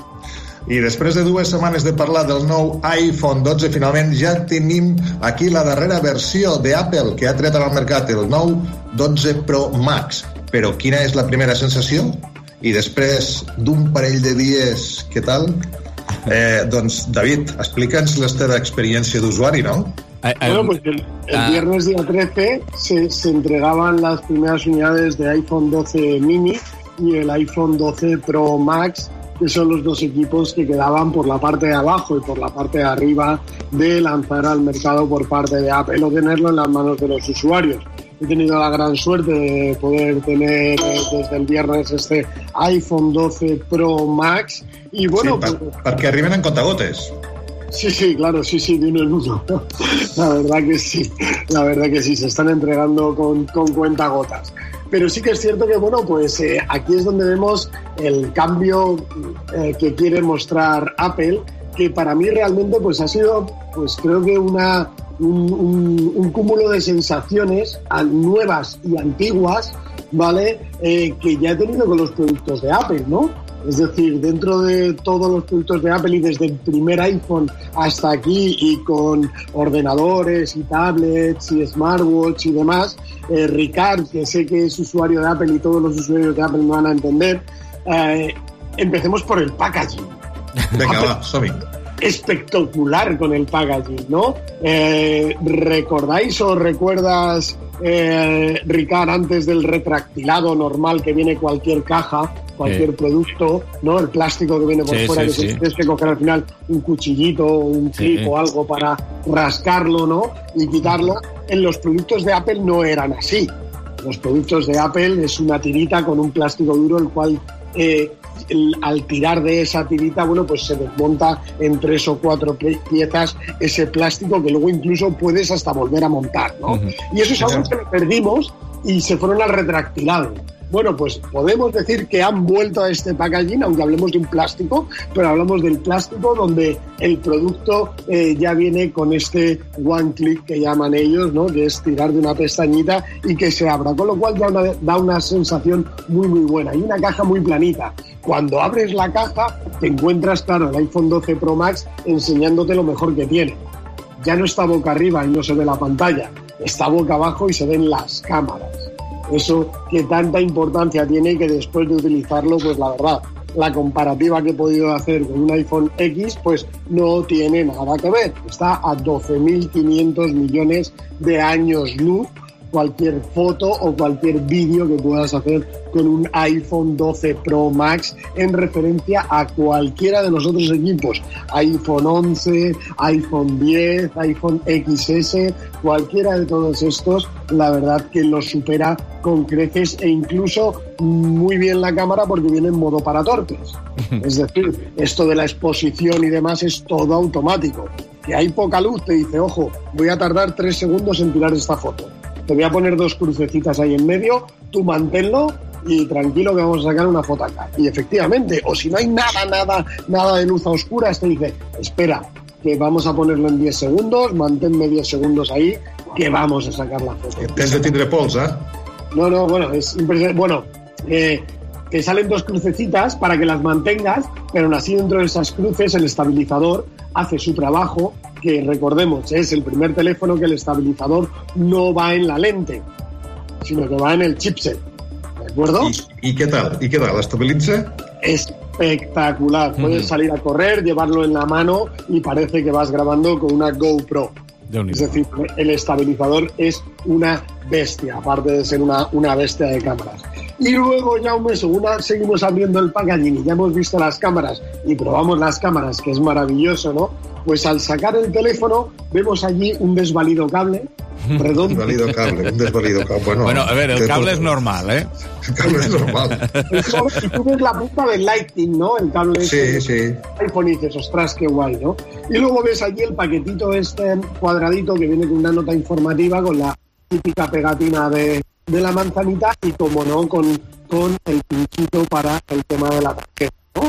I després de dues setmanes de parlar del nou iPhone dotze, finalment ja tenim aquí la darrera versió d'Apple que ha tret al mercat, el nou dotze Pro Max. Però quina és la primera sensació? i després d'un parell de dies, què tal? Eh, doncs, David, explica'ns la teva experiència d'usuari, ¿no? Bueno, pues el, el viernes día trece se, se entregaban las primeras unidades de iPhone doce mini y el iPhone doce Pro Max, que son los dos equipos que quedaban por la parte de abajo y por la parte de arriba de lanzar al mercado por parte de Apple o tenerlo en las manos de los usuarios. He tenido la gran suerte de poder tener desde el viernes este iPhone doce Pro Max y bueno... Sí, per, pues, perquè arriben en contagotes. Sí, sí, claro, sí, sí, de uno en uno. La verdad que sí, la verdad que sí, se están entregando con, con cuentagotas. Pero sí que es cierto que, bueno, pues eh, aquí es donde vemos el cambio eh, que quiere mostrar Apple, que para mí realmente pues ha sido, pues creo que una... Un, un, un cúmulo de sensaciones nuevas y antiguas, ¿vale? Eh, que ya he tenido con los productos de Apple, ¿no? Es decir, dentro de todos los productos de Apple y desde el primer iPhone hasta aquí y con ordenadores y tablets y smartwatch y demás, eh, Ricard, que sé que es usuario de Apple y todos los usuarios de Apple me van a entender, eh, empecemos por el packaging. Venga, va, som-hi. Espectacular con el packaging, ¿no? Eh, ¿Recordáis o recuerdas, eh, Ricard, antes del retractilado normal que viene cualquier caja, cualquier sí. producto, ¿no? El plástico que viene por sí, fuera, sí, que sí. tienes que coger al final un cuchillito, un clip sí. o algo para rascarlo, ¿no? Y quitarlo. En los productos de Apple no eran así. Los productos de Apple es una tirita con un plástico duro, el cual... Eh, El, al tirar de esa tirita, bueno, pues se desmonta en tres o cuatro piezas ese plástico que luego incluso puedes hasta volver a montar, ¿no? Uh-huh. Y eso es algo que perdimos y se fueron al retractilado. Bueno, pues podemos decir que han vuelto a este packaging, aunque hablemos de un plástico, pero hablamos del plástico donde el producto eh, ya viene con este one click que llaman ellos, ¿no? Que es tirar de una pestañita y que se abra, con lo cual ya una, da una sensación muy muy buena y una caja muy planita. Cuando abres la caja te encuentras, claro, el iPhone doce Pro Max enseñándote lo mejor que tiene. Ya no está boca arriba y no se ve la pantalla, está boca abajo y se ven las cámaras. Eso que tanta importancia tiene, que después de utilizarlo, pues la verdad, la comparativa que he podido hacer con un iPhone X, pues no tiene nada que ver. Está a doce mil quinientos millones de años luz cualquier foto o cualquier vídeo que puedas hacer con un iPhone doce Pro Max en referencia a cualquiera de los otros equipos. iPhone once, iPhone diez, iPhone X S, cualquiera de todos estos, la verdad que los supera con creces e incluso muy bien la cámara porque viene en modo para torpes. Es decir, esto de la exposición y demás es todo automático. Que hay poca luz, te dice, ojo, voy a tardar tres segundos en tirar esta foto. Te voy a poner dos crucecitas ahí en medio, tú manténlo y tranquilo que vamos a sacar una foto acá. Y efectivamente, o si no hay nada, nada, nada de luz a oscuras, te dice, espera, que vamos a ponerlo en diez segundos, manténme diez segundos ahí, que vamos a sacar la foto. Tens de tindre pols, ¿eh? No, no, bueno, es impresionante. Bueno, eh, te salen dos crucecitas para que las mantengas, pero aún así dentro de esas cruces el estabilizador hace su trabajo, que recordemos, es el primer teléfono que el estabilizador no va en la lente, sino que va en el chipset, ¿de acuerdo? ¿Y, y qué tal? ¿Y qué tal? ¿Estabiliza? Espectacular. Uh-huh. Puedes salir a correr, llevarlo en la mano y parece que vas grabando con una GoPro. Es decir, el estabilizador es una bestia, aparte de ser una, una bestia de cámaras. Y luego, Jaume, según seguimos abriendo el packaging y ya hemos visto las cámaras y probamos las cámaras, que es maravilloso, ¿no? Pues al sacar el teléfono vemos allí un desvalido cable redondo. Un desvalido cable, un desvalido cable. Bueno, bueno, a ver, el cable es normal, ¿eh? El cable es normal. Y tú ves la punta del Lightning, ¿no? El cable sí, este sí. iPhone y dices, ostras, qué guay, ¿no? Y luego ves allí el paquetito este cuadradito que viene con una nota informativa con la típica pegatina de, de la manzanita y, como no, con, con el pinchito para el tema de la tarjeta, ¿no?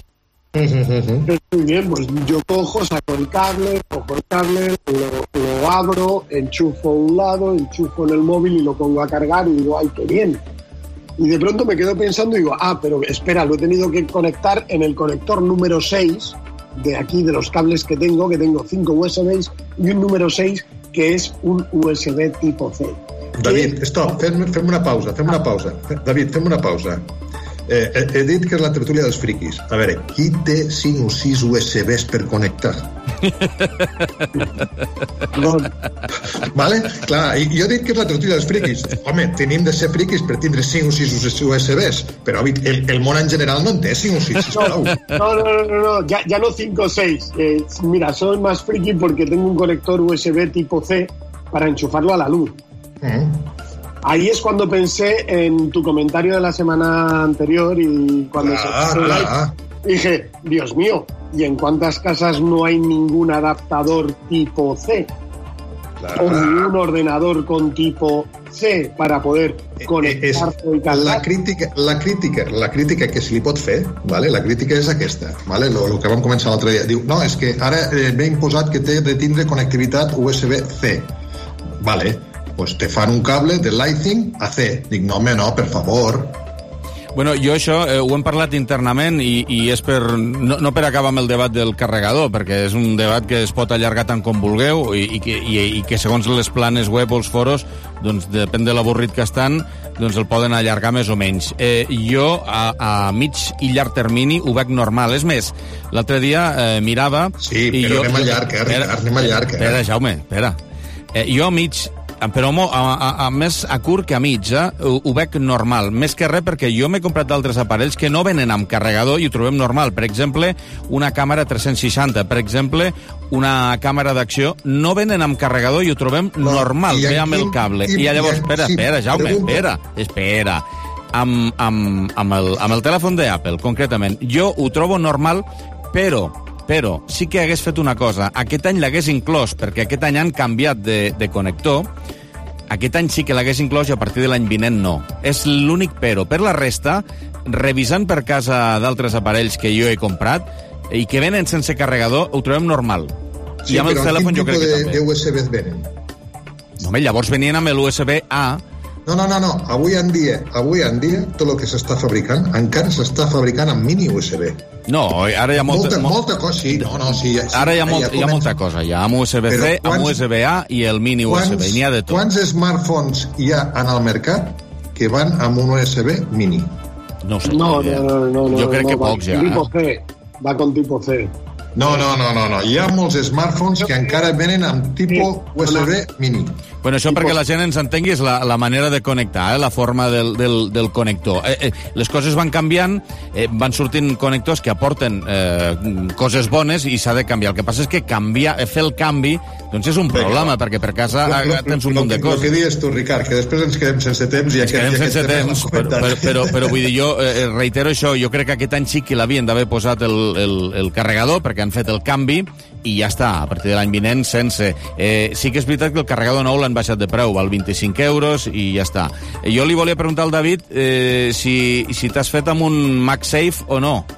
Muy bien, pues yo cojo, saco el cable, cojo el cable, lo, lo abro, enchufo un lado, enchufo en el móvil y lo pongo a cargar y digo, ¡ay, qué bien! Y de pronto me quedo pensando y digo, ah, pero espera, lo he tenido que conectar en el conector número seis de aquí, de los cables que tengo, que tengo cinco U S Bs y un número seis que es un U S B tipo C. David, stop, fem, fem una pausa, fem una pausa. David, fem una pausa. Eh, he, he dit que és la tertúlia dels friquis. A veure, qui té cinc o sis U S Bs per connectar? Vale? Clar, jo he dit que és la tertúlia dels friquis. Home, tenim de ser friquis per tindre cinc o sis U S Bs, però el, el món en general no en té cinc o sis, sisplau. No, no, no, no, no. Ya, ya no cinco o seis. Eh, mira, soy más friki porque tengo un conector U S B tipo C para enchufarlo a la luz. Mm. Ahí es cuando pensé en tu comentario de la semana anterior y cuando ah, se ah. dije, Dios mío, ¿y en cuántas casas no hay ningún adaptador tipo C? Claro. O ningún ordenador con tipo C para poder conectar-lo i carregar. La crítica, la crítica, la crítica que se li pot fer, vale? La crítica és aquesta, vale? Lo, lo que vam començar l'altre dia. Diu, no, és que ara eh, m'he imposat que té de tindre connectivitat U S B C. Vale, pues te fan un cable de Lightning a C. Dic, no, home, no, per favor. Bueno, jo això eh, ho hem parlat internament i, i és per, no, no per acabar amb el debat del carregador, perquè és un debat que es pot allargar tant com vulgueu i, i, que, i, i que segons les planes web o els foros, doncs depèn de l'avorrit que estan, doncs el poden allargar més o menys. Eh, jo a, a mig i llarg termini ho veig normal. És més, l'altre dia eh, mirava... Sí, i però jo, anem a llarg, eh, Ricard, anem a llarg. Eh? Espera, Jaume, espera. Eh, jo a mig... però a, a, a més a curt que a mitja ho, ho veig normal, més que res perquè jo m'he comprat d'altres aparells que no venen amb carregador i ho trobem normal. Per exemple, una càmera tres-cents seixanta, per exemple, una càmera d'acció no venen amb carregador i ho trobem no, normal, ve amb el cable. I, I llavors, espera, espera, Jaume, espera, espera. Amb, amb, amb, el, amb el telèfon d'Apple, concretament, jo ho trobo normal, però però sí que hagués fet una cosa. Aquest any l'hagués inclòs, perquè aquest any han canviat de, de connector. Aquest any sí que l'hagués inclòs i a partir de l'any vinent no. És l'únic però. Per la resta, revisant per casa d'altres aparells que jo he comprat i que venen sense carregador, ho trobem normal. Sí, I amb el telèfon jo crec que també. De U S B venen? No, home, llavors venien amb l'U S B A. No, no, no, no. Avui en dia, avui en dia, tot el que s'està fabricant encara s'està fabricant amb mini U S B. No, ara hi ha molta... Molta, molta cosa, sí. No, no, sí, sí ara hi ha, molt, hi ha molta cosa. Hi ha amb U S B C, quants, amb U S B A i el mini U S B. N'hi ha de tot. Quants smartphones hi ha en el mercat que van amb un U S B mini? No sé. No, no, no, no, jo crec no, que pocs ja. Tipo C. Va con tipo C. No, no, no, no, no. Hi ha molts smartphones que encara venen amb tipus U S B mini. Bueno, això perquè la gent ens entengui és la, la manera de connectar, eh? La forma del, del, del connector. Eh, eh, les coses van canviant, eh, van sortint connectors que aporten eh, coses bones i s'ha de canviar. El que passa és que canviar, fer el canvi doncs és un problema, Venga. perquè per casa lo, tens un munt de coses. El que dius tu, Ricard, que després ens quedem sense temps i ens aquest, quedem sense temps, però, però, però, però vull dir, jo eh, reitero això, jo crec que aquest any sí que l'havien d'haver posat el, el, el carregador perquè han fet el canvi i ja està, a partir de l'any vinent sense. Eh, sí que és veritat que el carregador nou l'han baixat de preu, val vint-i-cinc euros i ja està. Eh, jo li volia preguntar al David eh, si, si t'has fet amb un MagSafe o no.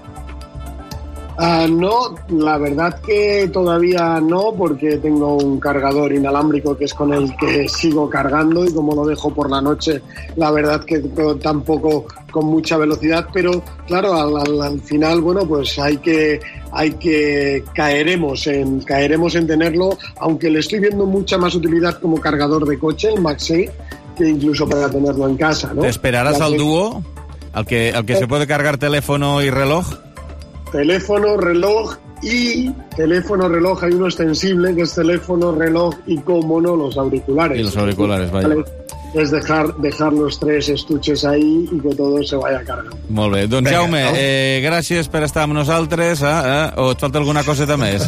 Uh, no, la verdad que todavía no, porque tengo un cargador inalámbrico que es con el que sigo cargando y como lo dejo por la noche, la verdad que tampoco con mucha velocidad, pero claro, al, al, al final, bueno, pues hay que hay que caeremos en caeremos en tenerlo, aunque le estoy viendo mucha más utilidad como cargador de coche, el MagSafe, que incluso para tenerlo en casa, ¿no? ¿Te esperarás al dúo? ¿Al que, al que eh, se puede cargar teléfono y reloj? Teléfono, reloj y teléfono, reloj, hay uno extensible que es teléfono, reloj y, como no, los auriculares. Y los auriculares, vaya. És dejar, dejar los tres estuches ahí i que tot se vaya cargando. Molt bé. Doncs, Venga, Jaume, no? eh, gràcies per estar amb nosaltres. Eh? Eh? O et falta alguna coseta més?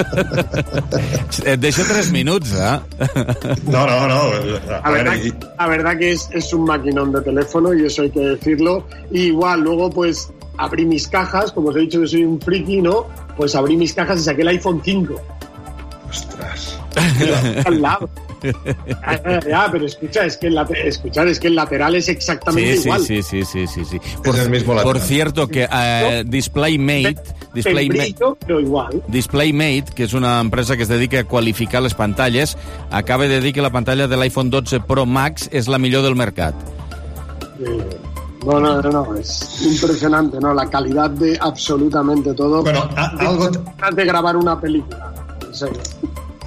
Et deixo tres minuts, eh? No, no, no. La verdad, la verdad que es, es un maquinón de teléfono y eso hay que decirlo. Y igual, luego, pues, abrí mis cajas, como os he dicho que soy un friki, ¿no? Pues abrí mis cajas y saqué el iPhone cinco. Ostras. Al lado. Ya, ya, pero escucha, es que el lateral, escuchar, es que el lateral es exactamente sí, igual. Sí, sí, sí, sí, sí. Por, es el mismo lateral. Por cierto, que uh, DisplayMate, DisplayMate, pero igual. DisplayMate, que és una empresa que es dedica a qualificar les pantalles, acaba de dir que la pantalla de l'iPhone dotze Pro Max és la millor del mercat. Eh, no, no, no, no, es impresionante, ¿no? La calidad de absolutamente todo. Bueno, a, algo... de grabar una película, en serio.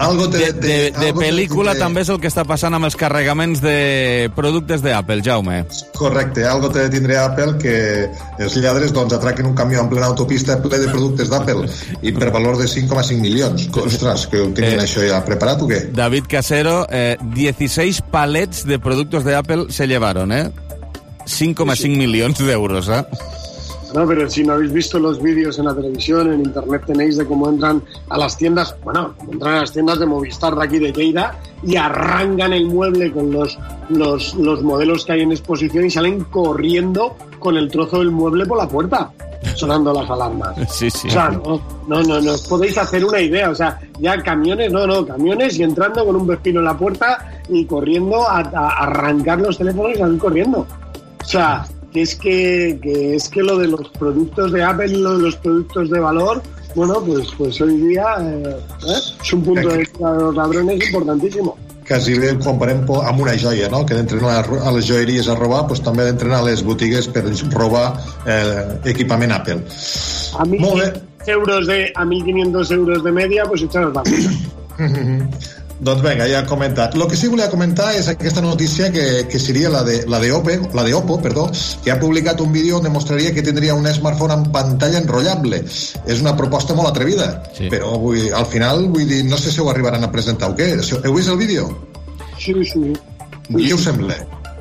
Algo te, de, de, de algo pel·lícula te... també és el que està passant amb els carregaments de productes d'Apple, Jaume. Correcte, algo te tindré Apple que els lladres doncs atraquen un camió en plena autopista ple de productes d'Apple i per valor de cinc coma cinc milions. Ostres, que ho tinguin eh, això ja preparat o què? David Casero, eh, dieciséis palets de productos de Apple se llevaron, ¿eh? cinco coma cinco sí, sí. millones de euros, ¿eh? No, pero si no habéis visto los vídeos en la televisión, en internet tenéis de cómo entran a las tiendas, bueno, entran a las tiendas de Movistar de aquí de Lleida y arrancan el mueble con los, los, los modelos que hay en exposición y salen corriendo con el trozo del mueble por la puerta, sonando las alarmas. Sí, sí. O sea, no, no, no, no os podéis hacer una idea, o sea, ya camiones, no, no, camiones y entrando con un vespino en la puerta y corriendo a, a arrancar los teléfonos y salir corriendo. O sea, que es que, que es que lo de los productos de Apple y lo de los productos de valor, bueno, pues, pues hoy día eh, eh, és un punt de vista de los ladrones importantíssim. Quasi bé comparem amb una joia, no? Que d'entrenar a les joieries a robar, doncs també d'entrenar a les botigues per robar eh, equipament Apple. A mil quinientos euros de, a mil quinientos euros de media, pues echaros la cuenta. Doncs vinga, ja he comentat. Lo que sí volia comentar és aquesta notícia que, que seria la de, la, de Oppo, la de Oppo, perdó, que ha publicat un vídeo on demostraria que tindria un smartphone amb pantalla enrotllable. És una proposta molt atrevida, sí. Però vull, al final, vull dir, no sé si ho arribaran a presentar o què. Heu vist el vídeo? Sí, sí. I què us sembla?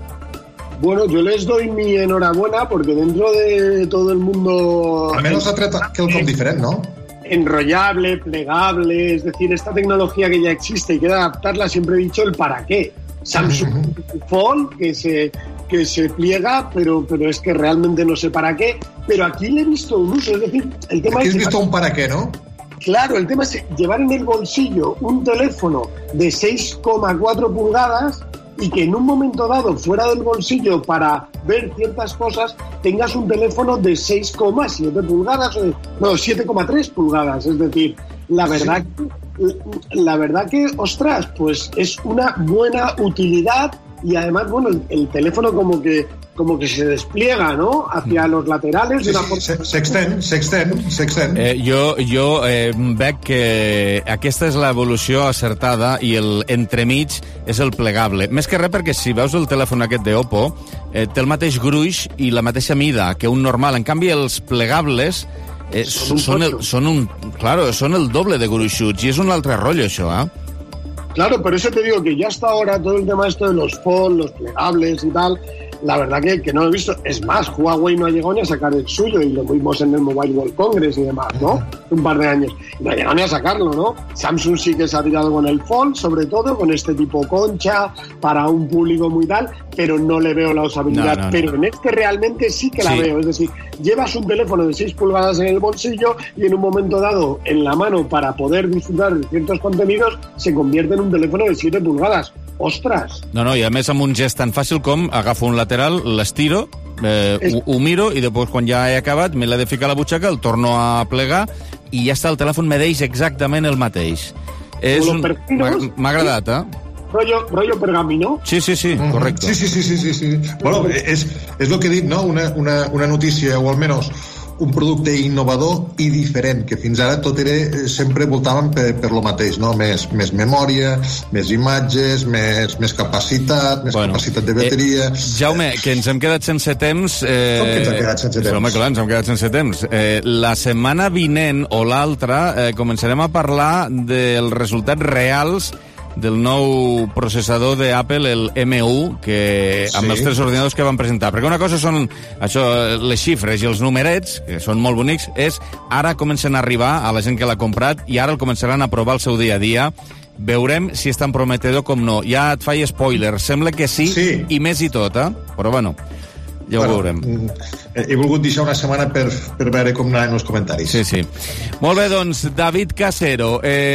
Bueno, yo les doy mi enhorabuena porque dentro de todo el mundo... Al menos ha tratado que el com diferent, ¿no? Enrollable, plegable, es decir, esta tecnología que ya existe y que adaptarla, siempre he dicho el para qué. Samsung Fold, que se, que se pliega, pero, pero es que realmente no sé para qué. Pero aquí le he visto un uso, es decir, el tema aquí es... has visto un para qué, ¿no? Claro, el tema es llevar en el bolsillo un teléfono de seis coma cuatro pulgadas y que en un momento dado, fuera del bolsillo para ver ciertas cosas, tengas un teléfono de seis coma siete pulgadas, o de, no, siete coma tres pulgadas. Es decir, la verdad, sí. la verdad que, ostras, pues es una buena utilidad y además, bueno, el, el teléfono como que como que se despliega, ¿no?, hacia los laterales. Sí, sí, sí, s'extén, s'extén, s'extén. Eh, jo jo eh, veig que aquesta és l'evolució acertada i el entremig és el plegable. Més que res perquè si veus el telèfon aquest de Oppo, eh, té el mateix gruix i la mateixa mida que un normal. En canvi, els plegables eh, són, són, el, són, un, claro, són el doble de gruixuts i és un altre rotllo, això, eh? Claro, por eso te digo que ya hasta ahora todo el tema esto de los fold, los plegables y tal, la verdad que, que no lo he visto. Es más, Huawei no ha llegado ni a sacar el suyo y lo vimos en el Mobile World Congress y demás, ¿no? Un par de años. No ha llegado ni a sacarlo, ¿no? Samsung sí que se ha tirado con el Fold, sobre todo, con este tipo concha, para un público muy tal, pero no le veo la usabilidad. No, no, no. Pero en este realmente sí que la sí. veo. Es decir, llevas un teléfono de seis pulgadas en el bolsillo y en un momento dado en la mano para poder disfrutar de ciertos contenidos se convierte en un teléfono de siete pulgadas. Ostres! No, no, i a més amb un gest tan fàcil com agafo un lateral, l'estiro, eh, es... ho, ho miro i després quan ja he acabat me l'he de ficar a la butxaca, el torno a plegar i ja està, el telèfon me deix exactament el mateix. És un... M'ha agradat, eh? Rollo, rollo pergamino. Sí, sí, sí, correcte. Sí, sí, sí, sí, sí, sí. Bueno, és, és el que he dit, no? Una, una, una notícia, o almenys un producte innovador i diferent, que fins ara tot era, sempre voltaven per, per lo mateix, no? Més, més memòria, més imatges, més, més capacitat, més bueno, capacitat de bateria... Eh, Jaume, que ens hem quedat sense temps... Eh, Com que ens hem quedat sense temps? Home, clar, ens hem quedat sense temps. Eh, la setmana vinent o l'altra eh, començarem a parlar dels resultats reals del nou processador d'Apple, el M u, que amb sí. els tres ordinadors que van presentar. Perquè una cosa són això, les xifres i els numerets, que són molt bonics, és ara comencen a arribar a la gent que l'ha comprat i ara el començaran a provar el seu dia a dia. Veurem si és tan prometedor com no. Ja et faig spoiler, sembla que sí, sí. i més i tot, eh? Però bueno, ja ho bueno, veurem. He volgut deixar una setmana per, per veure com anaven els comentaris. Sí, sí. Molt bé, doncs, David Casero,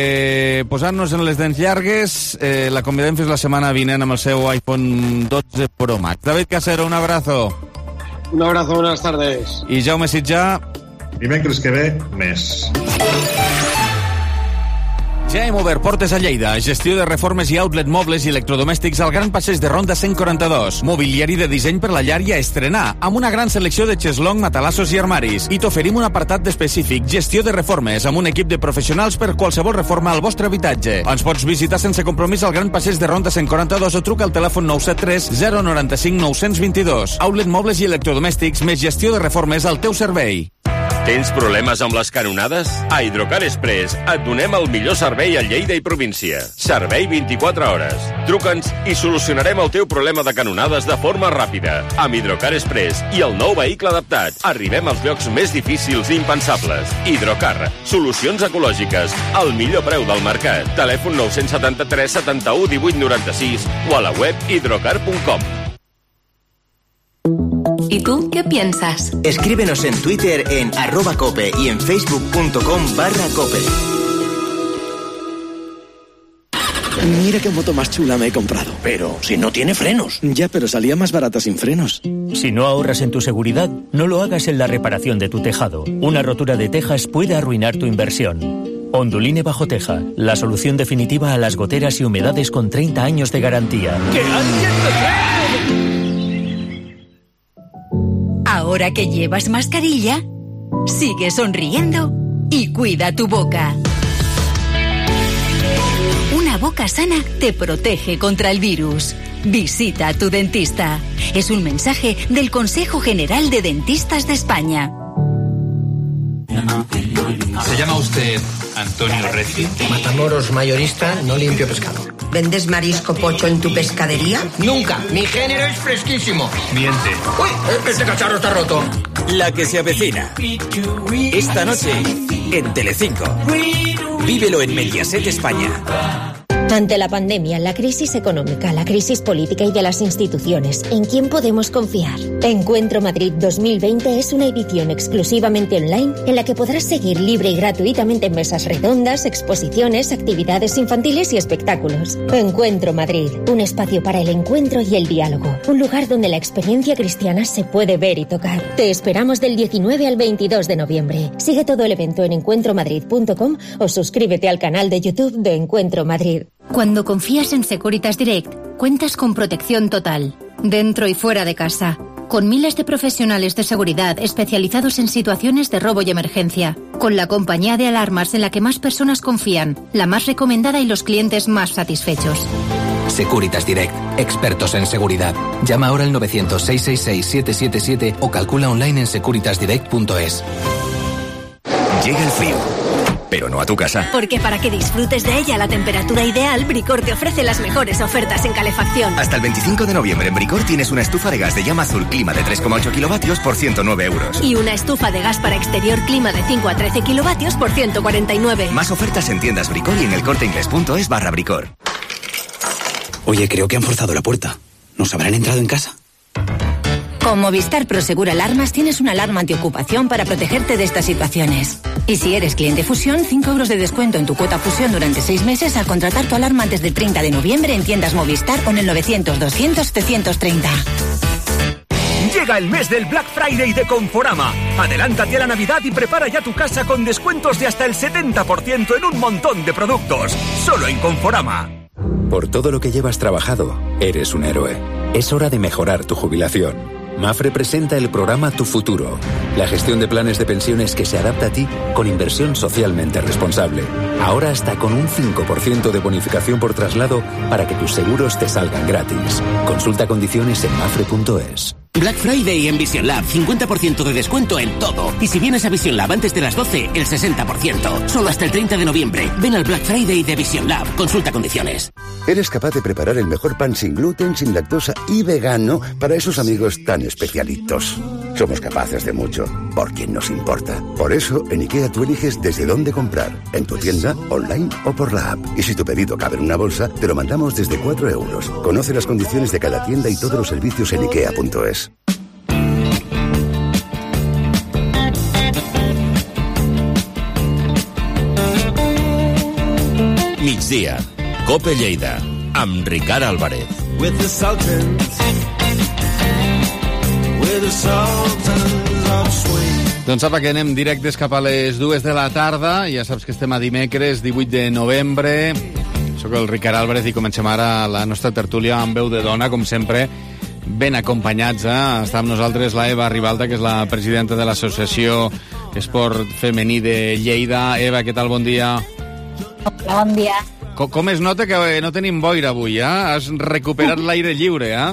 eh, posant-nos en les dents llargues, eh, la convidem fins la setmana vinent amb el seu iPhone dotze Pro Max. David Casero, un abrazo. Un abrazo, buenas tardes. I Jaume Sitjà. Dimecres que ve, més. Ja hem obert portes a Lleida. Gestió de reformes i outlet mobles i electrodomèstics al Gran Passeig de Ronda cent quaranta-dos. Mobiliari de disseny per la llar i a estrenar, amb una gran selecció de xeslong, matalassos i armaris. I t'oferim un apartat específic, gestió de reformes, amb un equip de professionals per qualsevol reforma al vostre habitatge. Ens pots visitar sense compromís al Gran Passeig de Ronda cent quaranta-dos o truca al telèfon nou set tres zero nou cinc nou dos dos. Outlet mobles i electrodomèstics més gestió de reformes al teu servei. Tens problemes amb les canonades? A Hidrocar Express et donem el millor servei a Lleida i província. Servei vint-i-quatre hores. Truca'ns i solucionarem el teu problema de canonades de forma ràpida. Amb Hidrocar Express i el nou vehicle adaptat, arribem als llocs més difícils i impensables. Hidrocar, solucions ecològiques, al millor preu del mercat. Telèfon nou set tres setanta-u divuit noranta-sis o a la web hidrocar punt com. ¿Y tú qué piensas? Escríbenos en Twitter en arroba cope y en facebook.com barra cope. Mira qué moto más chula me he comprado. Pero si no tiene frenos. Ya, pero salía más barata sin frenos. Si no ahorras en tu seguridad, no lo hagas en la reparación de tu tejado. Una rotura de tejas puede arruinar tu inversión. Onduline Bajo Teja, la solución definitiva a las goteras y humedades con treinta años de garantía. ¡Que alguien me frene! Ahora que llevas mascarilla, sigue sonriendo y cuida tu boca. Una boca sana te protege contra el virus. Visita a tu dentista. Es un mensaje del Consejo General de Dentistas de España. ¿Se llama usted Antonio Reci? Matamoros mayorista, no limpio pescado. ¿Vendes marisco pocho en tu pescadería? Nunca. Mi género es fresquísimo. Miente. Uy, este cacharro está roto. La que se avecina. Esta noche en Telecinco. Vívelo en Mediaset España. Ante la pandemia, la crisis económica, la crisis política y de las instituciones, ¿en quién podemos confiar? Encuentro Madrid dos mil veinte es una edición exclusivamente online en la que podrás seguir libre y gratuitamente mesas redondas, exposiciones, actividades infantiles y espectáculos. Encuentro Madrid, un espacio para el encuentro y el diálogo, un lugar donde la experiencia cristiana se puede ver y tocar. Te esperamos del diecinueve al veintidós de noviembre. Sigue todo el evento en encuentro madrid punto com o suscríbete al canal de YouTube de Encuentro Madrid. Cuando confías en Securitas Direct, cuentas con protección total, dentro y fuera de casa, con miles de profesionales de seguridad especializados en situaciones de robo y emergencia, con la compañía de alarmas en la que más personas confían, la más recomendada y los clientes más satisfechos. Securitas Direct, expertos en seguridad. Llama ahora al novecientos, seiscientos sesenta y seis, siete siete siete o calcula online en securitas direct punto es. Llega el frío, pero no a tu casa. Porque para que disfrutes de ella a la temperatura ideal, Bricor te ofrece las mejores ofertas en calefacción. Hasta el veinticinco de noviembre en Bricor tienes una estufa de gas de llama azul clima de tres coma ocho kilovatios por ciento nueve euros. Y una estufa de gas para exterior clima de cinco a trece kilovatios por ciento cuarenta y nueve. Más ofertas en tiendas Bricor y en elcorteingles.es barra Bricor. Oye, creo que han forzado la puerta. ¿Nos habrán entrado en casa? Con Movistar Prosegur Alarmas tienes una alarma antiocupación para protegerte de estas situaciones. Y si eres cliente Fusión, cinco euros de descuento en tu cuota Fusión durante seis meses al contratar tu alarma antes del treinta de noviembre en tiendas Movistar o en el novecientos, doscientos, setecientos treinta. Llega el mes del Black Friday de Conforama. Adelántate a la Navidad y prepara ya tu casa con descuentos de hasta el setenta por ciento en un montón de productos. Solo en Conforama. Por todo lo que llevas trabajado, eres un héroe. Es hora de mejorar tu jubilación. Mafre presenta el programa Tu Futuro, la gestión de planes de pensiones que se adapta a ti con inversión socialmente responsable. Ahora hasta con un cinco por ciento de bonificación por traslado para que tus seguros te salgan gratis. Consulta condiciones en mafre punto es. Black Friday en Vision Lab, cincuenta por ciento de descuento en todo. Y si vienes a Vision Lab antes de las doce, el sesenta por ciento. Solo hasta el treinta de noviembre. Ven al Black Friday de Vision Lab. Consulta condiciones. ¿Eres capaz de preparar el mejor pan sin gluten, sin lactosa y vegano para esos amigos tan especialitos? Somos capaces de mucho, por quien nos importa. Por eso, en IKEA tú eliges desde dónde comprar. En tu tienda, online o por la app. Y si tu pedido cabe en una bolsa, te lo mandamos desde cuatro euros. Conoce las condiciones de cada tienda y todos los servicios en ikea punto es. Migdia, Cope Lleida, amb Ricard Álvarez. With the Sultans, with the Sultans of Swing. Doncs apa, que anem directes cap a les dues de la tarda. Ja saps que estem a dimecres, divuit de novembre. Soc el Ricard Álvarez i comencem ara la nostra tertúlia amb veu de dona, com sempre, ben acompanyats. Eh? Està amb nosaltres la Eva Ribalta, que és la presidenta de l'Associació Esport Femení de Lleida. Eva, què tal? Bon dia. Hola, bon dia. Com, com es nota que no tenim boira avui, eh? Has recuperat l'aire lliure, eh?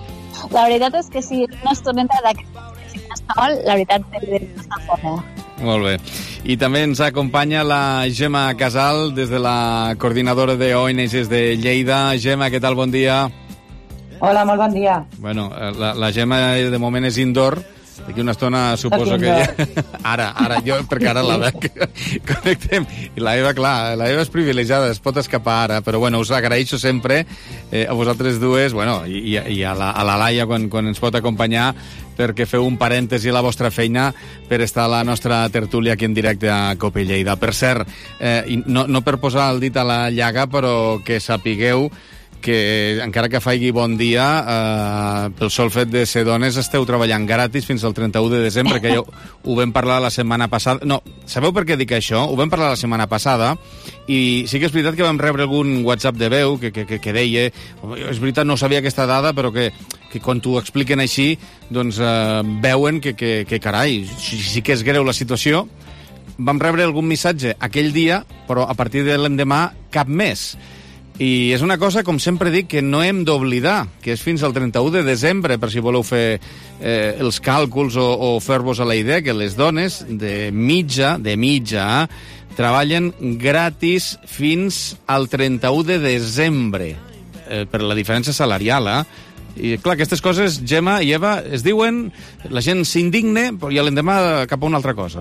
La veritat és que si una estoneta d'aquesta sol, la veritat és que està fora. Molt bé. I també ens acompanya la Gemma Casal, des de la coordinadora de O N Gs de Lleida. Gemma, què tal? Bon dia. Hola, molt bon dia. Bueno, la, la Gemma de moment és indoor. D'aquí una estona suposo que ja... Ara, ara, jo, perquè ara la veig. Connectem. I la Eva, clar, la Eva és privilegiada, es pot escapar ara, però bueno, us agraeixo sempre eh, a vosaltres dues, bueno, i, i a la, a la Laia quan, quan ens pot acompanyar, perquè feu un parèntesi a la vostra feina per estar a la nostra tertúlia aquí en directe a Cope Lleida. Per cert, eh, no, no per posar el dit a la llaga, però que sapigueu que encara que faigui bon dia, eh, pel sol fet de ser dones, esteu treballant gratis fins al trenta-u de desembre, que ja ho vam parlar la setmana passada. No, sabeu per què dic això? Ho vam parlar la setmana passada, i sí que és veritat que vam rebre algun WhatsApp de veu que, que, que, que deia, és veritat, no sabia aquesta dada, però que, que quan t'ho expliquen així, doncs eh, veuen que, que, que carai, sí, sí que és greu la situació. Vam rebre algun missatge aquell dia, però a partir de l'endemà cap més. I és una cosa, com sempre dic, que no hem d'oblidar, que és fins al trenta-u de desembre, per si voleu fer eh, els càlculs o, o fer-vos a la idea, que les dones de mitja, de mitja, treballen gratis fins al trenta-u de desembre, eh, per la diferència salarial, eh? I, clar, aquestes coses, Gemma i Eva, es diuen, la gent s'indigne, i a l'endemà cap a una altra cosa.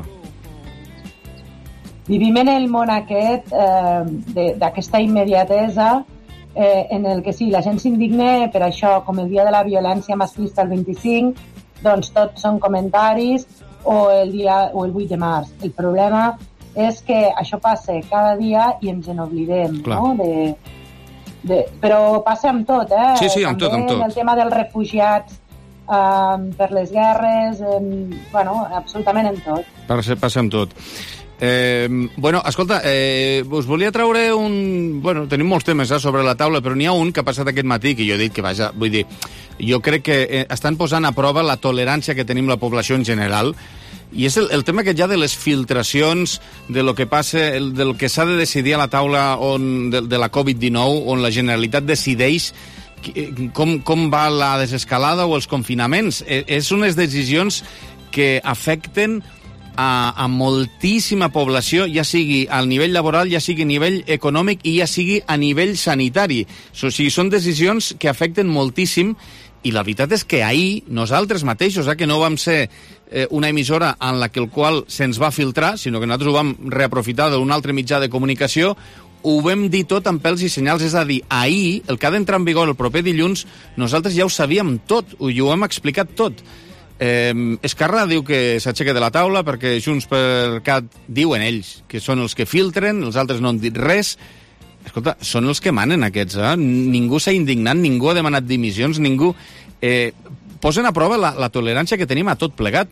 Vivim en el món aquest eh, d'aquesta immediatesa eh, en el que sí, la gent s'indigne per això, com el dia de la violència masclista el vint-i-cinc, doncs tots són comentaris, o el, dia, o el vuit de març. El problema és que això passa cada dia i ens en oblidem, clar, no? De, de, però passa amb tot, eh? Sí, sí, amb tot, amb tot. El tema dels refugiats eh, per les guerres, eh, bueno, absolutament en tot. Passa, passa amb tot. Eh, bueno, escolta, eh, us volia treure un... Bueno, tenim molts temes eh, sobre la taula, però n'hi ha un que ha passat aquest matí, que jo he dit que, vaja, vull dir, jo crec que eh, estan posant a prova la tolerància que tenim la població en general, i és el, el tema que hi ha de les filtracions, de lo que passa, el, del que s'ha de decidir a la taula on, de, de la covid dinou, on la Generalitat decideix com, com va la desescalada o els confinaments. Eh, és unes decisions que afecten A, a moltíssima població, ja sigui al nivell laboral, ja sigui a nivell econòmic i ja sigui a nivell sanitari. O sigui, són decisions que afecten moltíssim, i la veritat és que ahir nosaltres mateixos, eh, que no vam ser eh, una emissora en la que el qual se'ns va filtrar, sinó que nosaltres ho vam reaprofitar d'un altre mitjà de comunicació, ho vam dir tot amb pèls i senyals, és a dir, ahir, el que ha d'entrar en vigor el proper dilluns, nosaltres ja ho sabíem tot, ho, ho hem explicat tot. Eh, Esquerra diu que s'aixeca de la taula perquè Junts per Cat diuen ells que són els que filtren, els altres no han dit res. Escolta, són els que manen aquests, eh? Ningú s'ha indignat, ningú ha demanat dimissions, ningú... Eh, posen a prova la, la tolerància que tenim a tot plegat.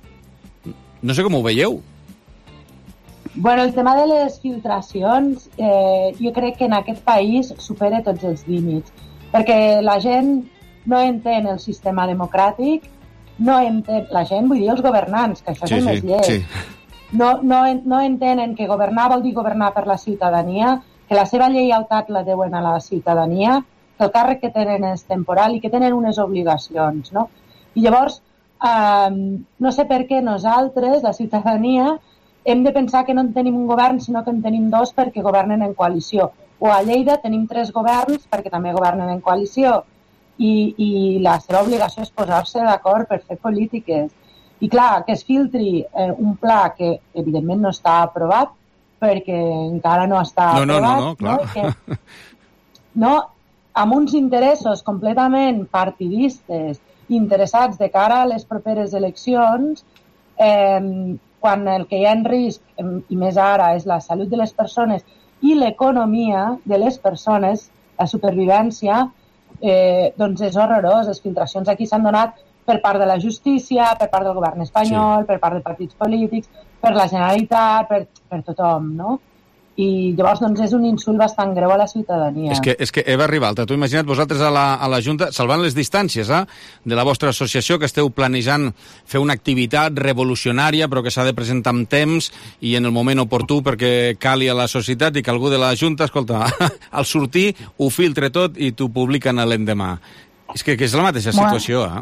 No sé com ho veieu. Bueno, el tema de les filtracions, eh, jo crec que en aquest país supera tots els límits, perquè la gent no entén el sistema democràtic, no entén, la gent, vull dir els governants, que això sí, és el sí, més lleig, sí. no, no, no entenen que governar vol dir governar per la ciutadania, que la seva lleialtat la deuen a la ciutadania, que el càrrec que tenen és temporal i que tenen unes obligacions, no? I llavors, eh, no sé per què nosaltres, la ciutadania, hem de pensar que no en tenim un govern, sinó que en tenim dos perquè governen en coalició. O a Lleida tenim tres governs perquè també governen en coalició. I, i la seva obligació és posar-se d'acord per fer polítiques. I clar, que es filtri eh, un pla que evidentment no està aprovat perquè encara no està no, aprovat. No, no, no, clar. No? Que, no, amb uns interessos completament partidistes, interessats de cara a les properes eleccions, eh, quan el que hi ha en risc, i més ara, és la salut de les persones i l'economia de les persones, la supervivència, Eh, doncs és horrorós. Les filtracions aquí s'han donat per part de la justícia, per part del govern espanyol, sí. per part de partits polítics, per la Generalitat, per, per tothom, no? I llavors doncs, és un insult bastant greu a la ciutadania. És que, és que Eva Ribalta, t'ho imagina't vosaltres a la, a la Junta, salvant les distàncies eh, de la vostra associació, que esteu planejant fer una activitat revolucionària però que s'ha de presentar amb temps i en el moment oportú perquè cali a la societat i que algú de la Junta, escolta, al sortir ho filtre tot i t'ho publiquen l'endemà. És que, que és la mateixa situació, eh?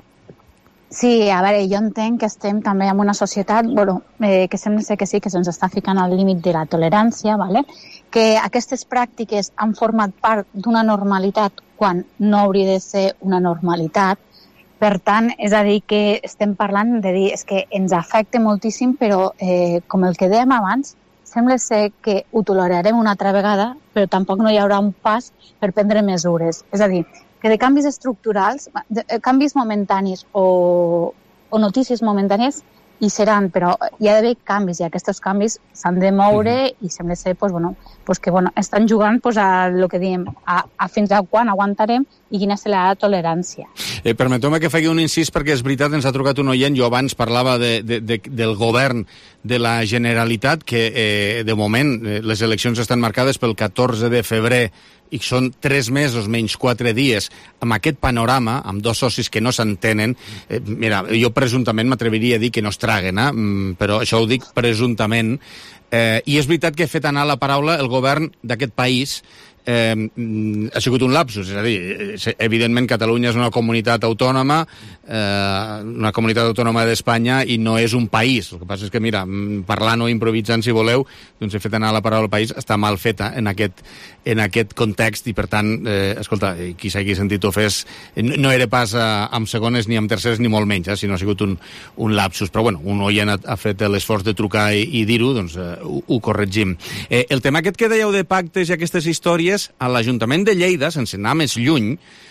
Sí, a veure, jo entenc que estem també en una societat bueno, eh, que sembla ser que sí, que se'ns està ficant al límit de la tolerància, ¿vale? Que aquestes pràctiques han format part d'una normalitat quan no hauria de ser una normalitat. Per tant, és a dir, que estem parlant de dir és que ens afecta moltíssim, però eh, com el que dèiem abans, sembla ser que ho tolerarem una altra vegada, però tampoc no hi haurà un pas per prendre mesures. És a dir, que de canvis estructurals, de canvis momentanis o, o notícies momentànies hi seran, però hi ha d'haver canvis i aquests canvis s'han de moure mm-hmm. i sembla ser pues, bueno, pues que bueno, estan jugant pues, a lo que diem, a, a fins a quan aguantarem i quina serà la tolerància. Eh, Permeteu-me que faci un incís perquè és veritat, ens ha trucat un oient, jo abans parlava de, de, de, del govern de la Generalitat, que eh, de moment eh, les eleccions estan marcades pel catorze de febrer i són tres mesos menys quatre dies, amb aquest panorama, amb dos socis que no s'entenen, eh, mira, jo presumptament m'atreviria a dir que no es traguen, eh? Però això ho dic presumptament, eh, i és veritat que he fet anar la paraula el govern d'aquest país, eh, ha sigut un lapsus, és a dir, evidentment Catalunya és una comunitat autònoma, eh, una comunitat autònoma d'Espanya i no és un país. El que passa és que, mira, parlant o improvisant, si voleu, doncs he fet anar la paraula país, està mal feta en aquest, en aquest context i, per tant, eh, escolta, qui s'hagi sentit ofès, no era pas eh, amb segones ni amb terceres ni molt menys, eh, sinó ha sigut un, un lapsus. Però, bueno, un oient ha, ha fet l'esforç de trucar i, i dir-ho, doncs eh, ho, ho corregim. Eh, el tema aquest que dèieu de pactes i aquestes històries, a l'Ajuntament de Lleida, sense anar més lluny,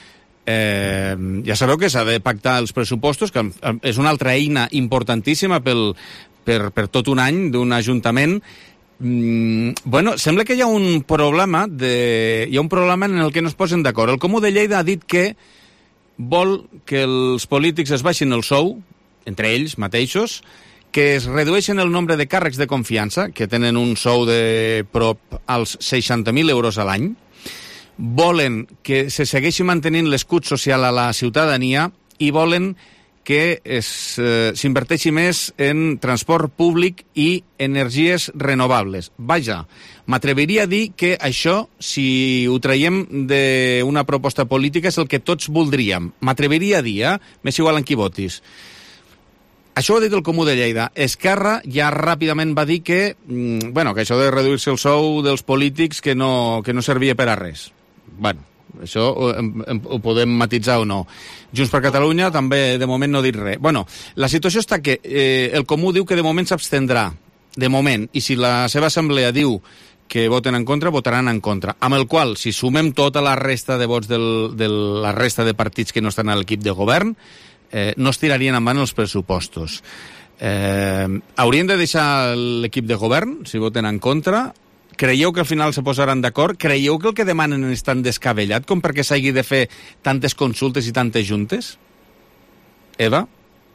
eh, ja sabeu que s'ha de pactar els pressupostos, que és una altra eina importantíssima pel, per, per tot un any d'un ajuntament. Mm, bueno, sembla que hi ha un problema de, hi ha un problema en el que no es posen d'acord. El Comú de Lleida ha dit que vol que els polítics es baixin el sou, entre ells mateixos, que es redueixen el nombre de càrrecs de confiança, que tenen un sou de prop als seixanta mil euros a l'any, volen que se segueixi mantenint l'escut social a la ciutadania i volen que s'inverteixi eh, més en transport públic i energies renovables. Vaja, m'atreviria a dir que això, si ho traiem d'una proposta política, és el que tots voldríem. M'atreviria a dir, eh? M'és igual en qui votis. Això ho ha dit el Comú de Lleida. Esquerra ja ràpidament va dir que, bueno, que això de reduir-se el sou dels polítics que no, que no servia per a res. Bueno, això ho, ho podem matitzar o no. Junts per Catalunya també de moment no ha dit res. Bueno, la situació està que eh, el Comú diu que de moment s'abstendrà, de moment, i si la seva assemblea diu que voten en contra, votaran en contra. Amb el qual, si sumem tota la resta de vots del, de la resta de partits que no estan a l'equip de govern, Eh, no es tirarien en van els pressupostos. Eh, haurien de deixar l'equip de govern, si voten en contra? Creieu que al final se posaran d'acord? Creieu que el que demanen és tan descabellat com perquè s'hagi de fer tantes consultes i tantes juntes? Eva?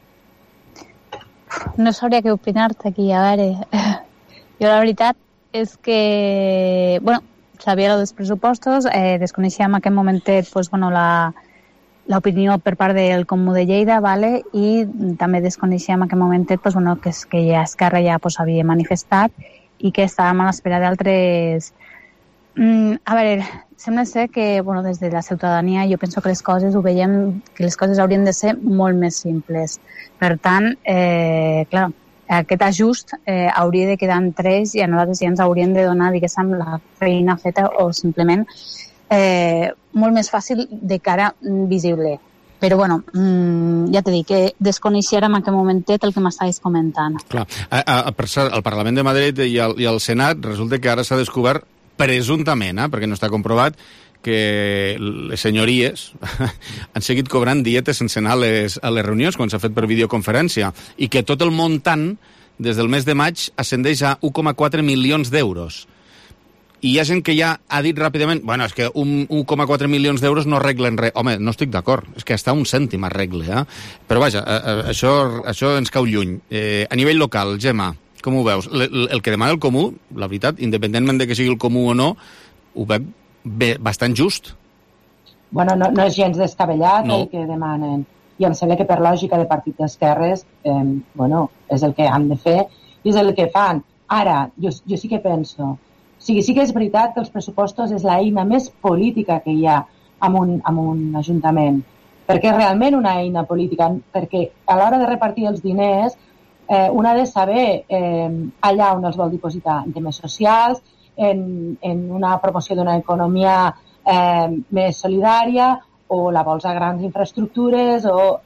No sabria què opinar-te aquí, a veure. Jo la veritat és que, bueno, sabia dels pressupostos, eh, desconeixia en aquest momentet, pues, bueno, la... l'opinió per part del Comú de Lleida, vale? I també desconeixíem en aquest moment pues, bueno, que, és, que ja Esquerra ja pues, havia manifestat i que estàvem a l'espera d'altres... Mm, a veure, sembla ser que bueno, des de la ciutadania jo penso que les coses ho veiem, que les coses haurien de ser molt més simples. Per tant, eh, clar, aquest ajust eh, hauria de quedar en tres i a nosaltres ja ens haurien de donar, diguéssim, la feina feta o simplement Eh, molt més fàcil de cara visible. Però, bueno, mmm, ja t'he dit que desconeixia en aquest momentet el que m'estaves comentant. Clar, a, a, per cert, al Parlament de Madrid i al, i al Senat resulta que ara s'ha descobert presumptament, eh, perquè no està comprovat, que les senyories han seguit cobrant dietes sense anar a les, a les reunions quan s'ha fet per videoconferència i que tot el muntant des del mes de maig ascendeix a un coma quatre milions d'euros. i hi ha gent que ja ha dit ràpidament, bueno, és que un un coma quatre milions d'euros no arreglen res. Home, no estic d'acord, és que hasta un cèntim arregle, eh? Però vaja, això, això ens cau lluny. Eh, a nivell local, Gemma, com ho veus? El, el que demana el Comú, la veritat, independentment de que sigui el Comú o no, ho veig bé, bastant just. Bueno, no, no és gens descabellat no. el que demanen. I em sembla que per lògica de partit d'esquerres, eh, bueno, és el que han de fer i és el que fan. Ara, jo, jo sí que penso... O sigui, sí que és veritat que els pressupostos és l'eina més política que hi ha en un, en un ajuntament, perquè és realment una eina política, perquè a l'hora de repartir els diners eh, un ha de saber eh, allà on els vol dipositar, en temes socials, en, en una promoció d'una economia eh, més solidària, o la vols a grans infraestructures, o...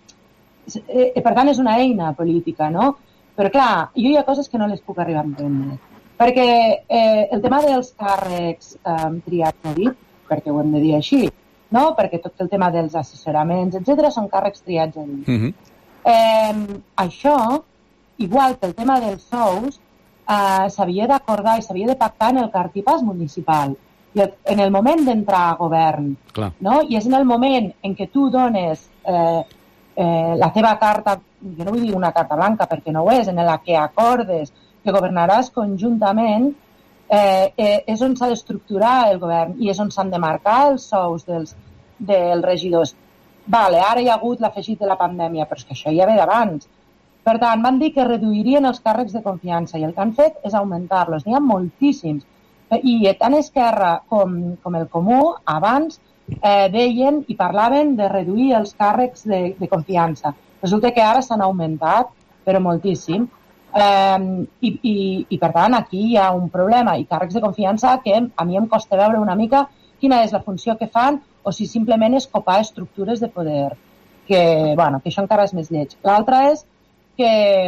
Eh, per tant, és una eina política, no? Però clar, jo hi ha coses que no les puc arribar a entendre. Perquè eh, el tema dels càrrecs eh, triats a dit, perquè ho hem de dir així, no? Perquè tot el tema dels assessoraments, etcètera, són càrrecs triats a dit. Mm-hmm. eh, això, igual que el tema dels sous, eh, s'havia d'acordar i s'havia de pactar en el cartipàs municipal. I en el moment d'entrar a govern, clar. No? I és en el moment en què tu dones eh, eh, la teva carta, jo no vull dir una carta blanca perquè no ho és, en la que acordes que governaràs conjuntament, eh, eh, és on s'ha d'estructurar el govern i és on s'han de marcar els sous dels, dels regidors. Vale, ara hi ha hagut l'afegit de la pandèmia, però és que això ja ve d'abans. Per tant, van dir que reduirien els càrrecs de confiança i el que han fet és augmentar-los. N'hi ha moltíssims. I tant Esquerra com, com el Comú abans eh, deien i parlaven de reduir els càrrecs de, de confiança. Resulta que ara s'han augmentat, però moltíssim. Um, i, i, i per tant aquí hi ha un problema i càrrecs de confiança que a mi em costa veure una mica quina és la funció que fan o si simplement és copar estructures de poder que, bueno, que això encara és més lleig. L'altre és que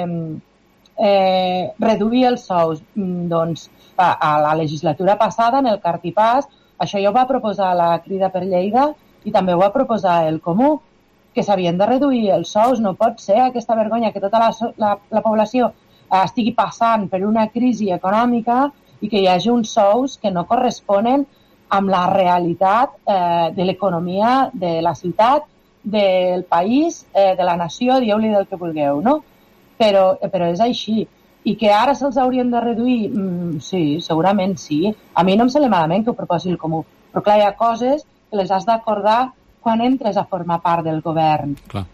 eh, reduir els sous doncs a, a la legislatura passada en el cartipàs, això ja ho va proposar la Crida per Lleida i també ho va proposar el Comú, que s'havien de reduir els sous. No pot ser aquesta vergonya que tota la, la, la població estigui passant per una crisi econòmica i que hi hagi uns sous que no corresponen amb la realitat eh, de l'economia de la ciutat, del país, eh, de la nació, dieu-li del que vulgueu, no? Però, però és així. I que ara se'ls haurien de reduir? Mm, sí, segurament sí. A mi no em sembla malament que ho proposi el Comú, però clar, hi ha coses que les has d'acordar quan entres a formar part del govern. Clar.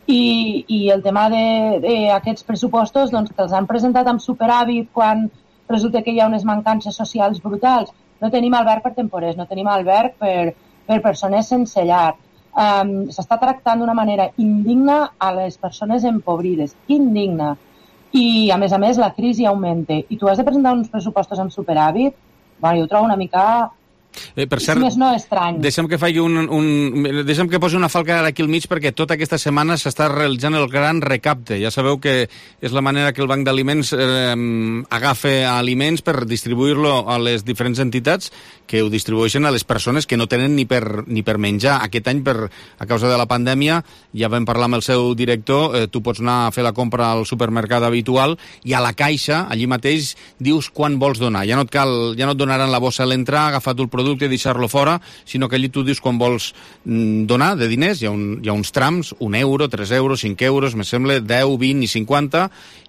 I, i el tema d'aquests pressupostos doncs, que els han presentat amb superàvit quan resulta que hi ha unes mancances socials brutals. No tenim alberg per temporers, no tenim alberg per, per persones sense llar. Um, s'està tractant d'una manera indigna a les persones empobrides, indigna. I, a més a més, la crisi augmenta. I tu has de presentar uns pressupostos amb superàvit? Bueno, jo ho trobo una mica... Eh, per cert, si més no, estrany. Deixa'm que faci un, un, deixa'm que posi una falca aquí al mig perquè tota aquesta setmana s'està realitzant el gran recapte. Ja sabeu que és la manera que el Banc d'Aliments eh, agafa aliments per distribuir-lo a les diferents entitats que ho distribueixen a les persones que no tenen ni per, ni per menjar. Aquest any, per, a causa de la pandèmia, ja vam parlar amb el seu director, eh, tu pots anar a fer la compra al supermercat habitual i a la caixa, allí mateix, dius quan vols donar. Ja no et, cal, ja no et donaran la bossa a l'entrar, agafar tu el producte i deixar-lo fora, sinó que allí tu dius quan vols donar de diners, hi ha, un, hi ha uns trams, un euro, tres euros, cinc euros, me sembla, deu, vint i cinquanta,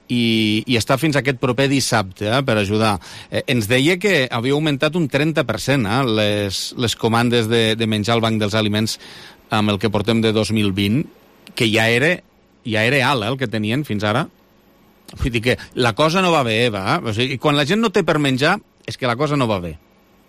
i, i està fins aquest proper dissabte eh, per ajudar. Eh, ens deia que havia augmentat un trenta per cent eh, les, les comandes de, de menjar al Banc dels Aliments amb el que portem de dos mil vint, que ja era, ja era alt eh, el que tenien fins ara. Vull dir que la cosa no va bé, Eva. Eh? O sigui, quan la gent no té per menjar, és que la cosa no va bé.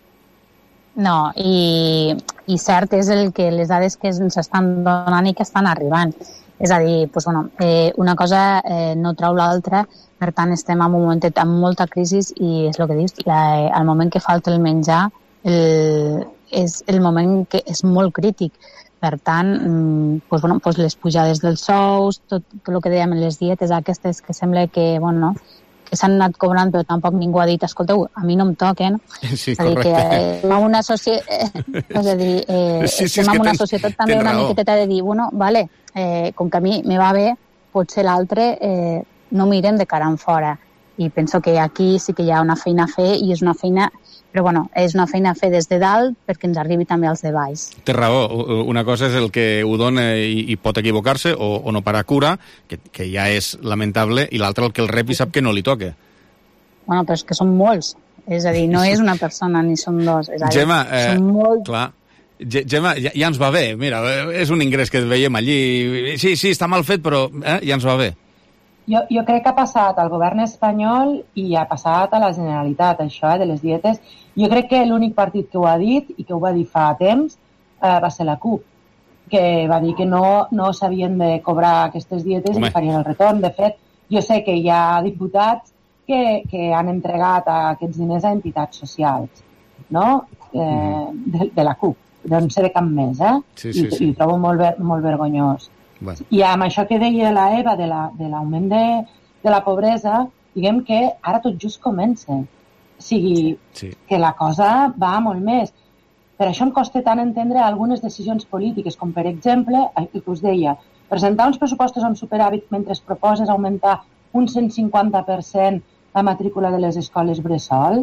No, i, i cert és el que les dades que ens estan donant i que estan arribant. És a dir, doncs, bueno, eh, una cosa eh, no trau l'altra, per tant estem en un moment amb molta crisi i és el que dius, la, el moment que falta el menjar el, és el moment que és molt crític. Per tant, doncs, bueno, doncs les pujades dels sous, tot, tot el que dèiem en les dietes aquestes que sembla que, bueno, que s'han anat cobrant, però tampoc ningú ha dit, escolteu, a mi no em toquen. Sí, és a dir, que eh, en una societat, és a dir, eh, sí, sí, estem en una tens, societat també una raó. Miqueta de dir, bueno, vale, eh, com que a mi me va bé, potser l'altre eh, no miren de cara en fora. i penso que aquí sí que hi ha una feina a fer i és una feina, però bueno, és una feina a fer des de dalt perquè ens arribi també als de baix. Té raó, una cosa és el que ho dona i, i pot equivocar-se o, o no parar cura, que, que ja és lamentable, i l'altre el que el rep i sap que no li toca. Bueno, però és que són molts, és a dir, no és una persona ni són dos, és a dir, Gemma, eh, són molts... Clar. Gemma, ja, ja ens va bé, mira, és un ingrés que veiem allí, sí, sí, està mal fet, però eh, ja ens va bé. Jo, jo crec que ha passat al govern espanyol i ha passat a la Generalitat, això, eh, de les dietes. Jo crec que l'únic partit que ho ha dit, i que ho va dir fa temps, eh, va ser la CUP, que va dir que no, no s'havien de cobrar aquestes dietes Home. i farien el retorn. De fet, jo sé que hi ha diputats que, que han entregat aquests diners a entitats socials, no? Eh, mm. de, de la CUP, no en sé de cap més, eh? Sí, sí, I, sí. i ho trobo molt, ver, molt vergonyós. Bueno. I amb això que deia la Eva de l'augment la, de, de la pobresa, diguem que ara tot just comença. O sigui, sí. que la cosa va molt més. Per això em costa tant entendre algunes decisions polítiques, com per exemple, el que us deia, presentar uns pressupostos amb superàvit mentre es proposes augmentar un cent cinquanta per cent la matrícula de les escoles bressol.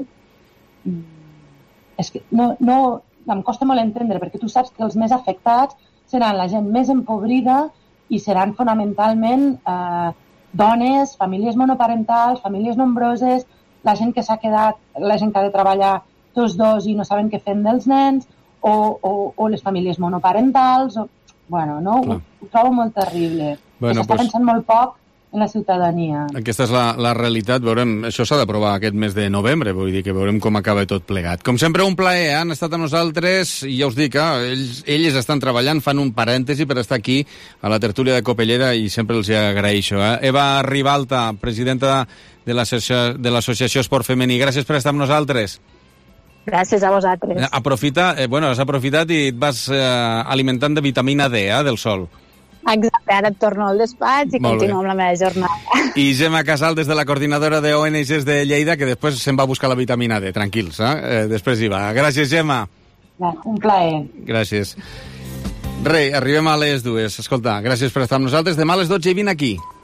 És que no, no, em costa molt entendre, perquè tu saps que els més afectats seran la gent més empobrida i seran fonamentalment eh, dones, famílies monoparentals, famílies nombroses, la gent que s'ha quedat, la gent que ha de treballar tots dos i no saben què fer dels nens, o, o, o les famílies monoparentals, o... bueno, no? Ho, ho trobo molt terrible. Bueno, S'està pues... pensant molt poc en la ciutadania. Aquesta és la, la realitat, veurem, això s'ha d'aprovar aquest mes de novembre, vull dir que veurem com acaba tot plegat. Com sempre, un plaer, han estat amb nosaltres, i ja us dic, eh, ells, ells estan treballant, fan un parèntesi per estar aquí a la tertúlia de Copellera i sempre els agraeixo. Eh? Eva Ribalta, presidenta de l'Associació Esport Femení, gràcies per estar amb nosaltres. Gràcies a vosaltres. Aprofita, eh, bueno, has aprofitat i et vas eh, alimentant de vitamina D, eh, del sol. Exacte, ara et torno al despatx i Molt continuo bé. amb la meva jornada. I Gemma Casal, des de la coordinadora de O N Gs de Lleida, que després se'n va a buscar la vitamina D, tranquils, eh? eh després hi va. Gràcies, Gemma. Un plaer. Gràcies. Rei, arribem a les dues. Escolta, gràcies per estar amb nosaltres. Demà a les dotze i vint aquí.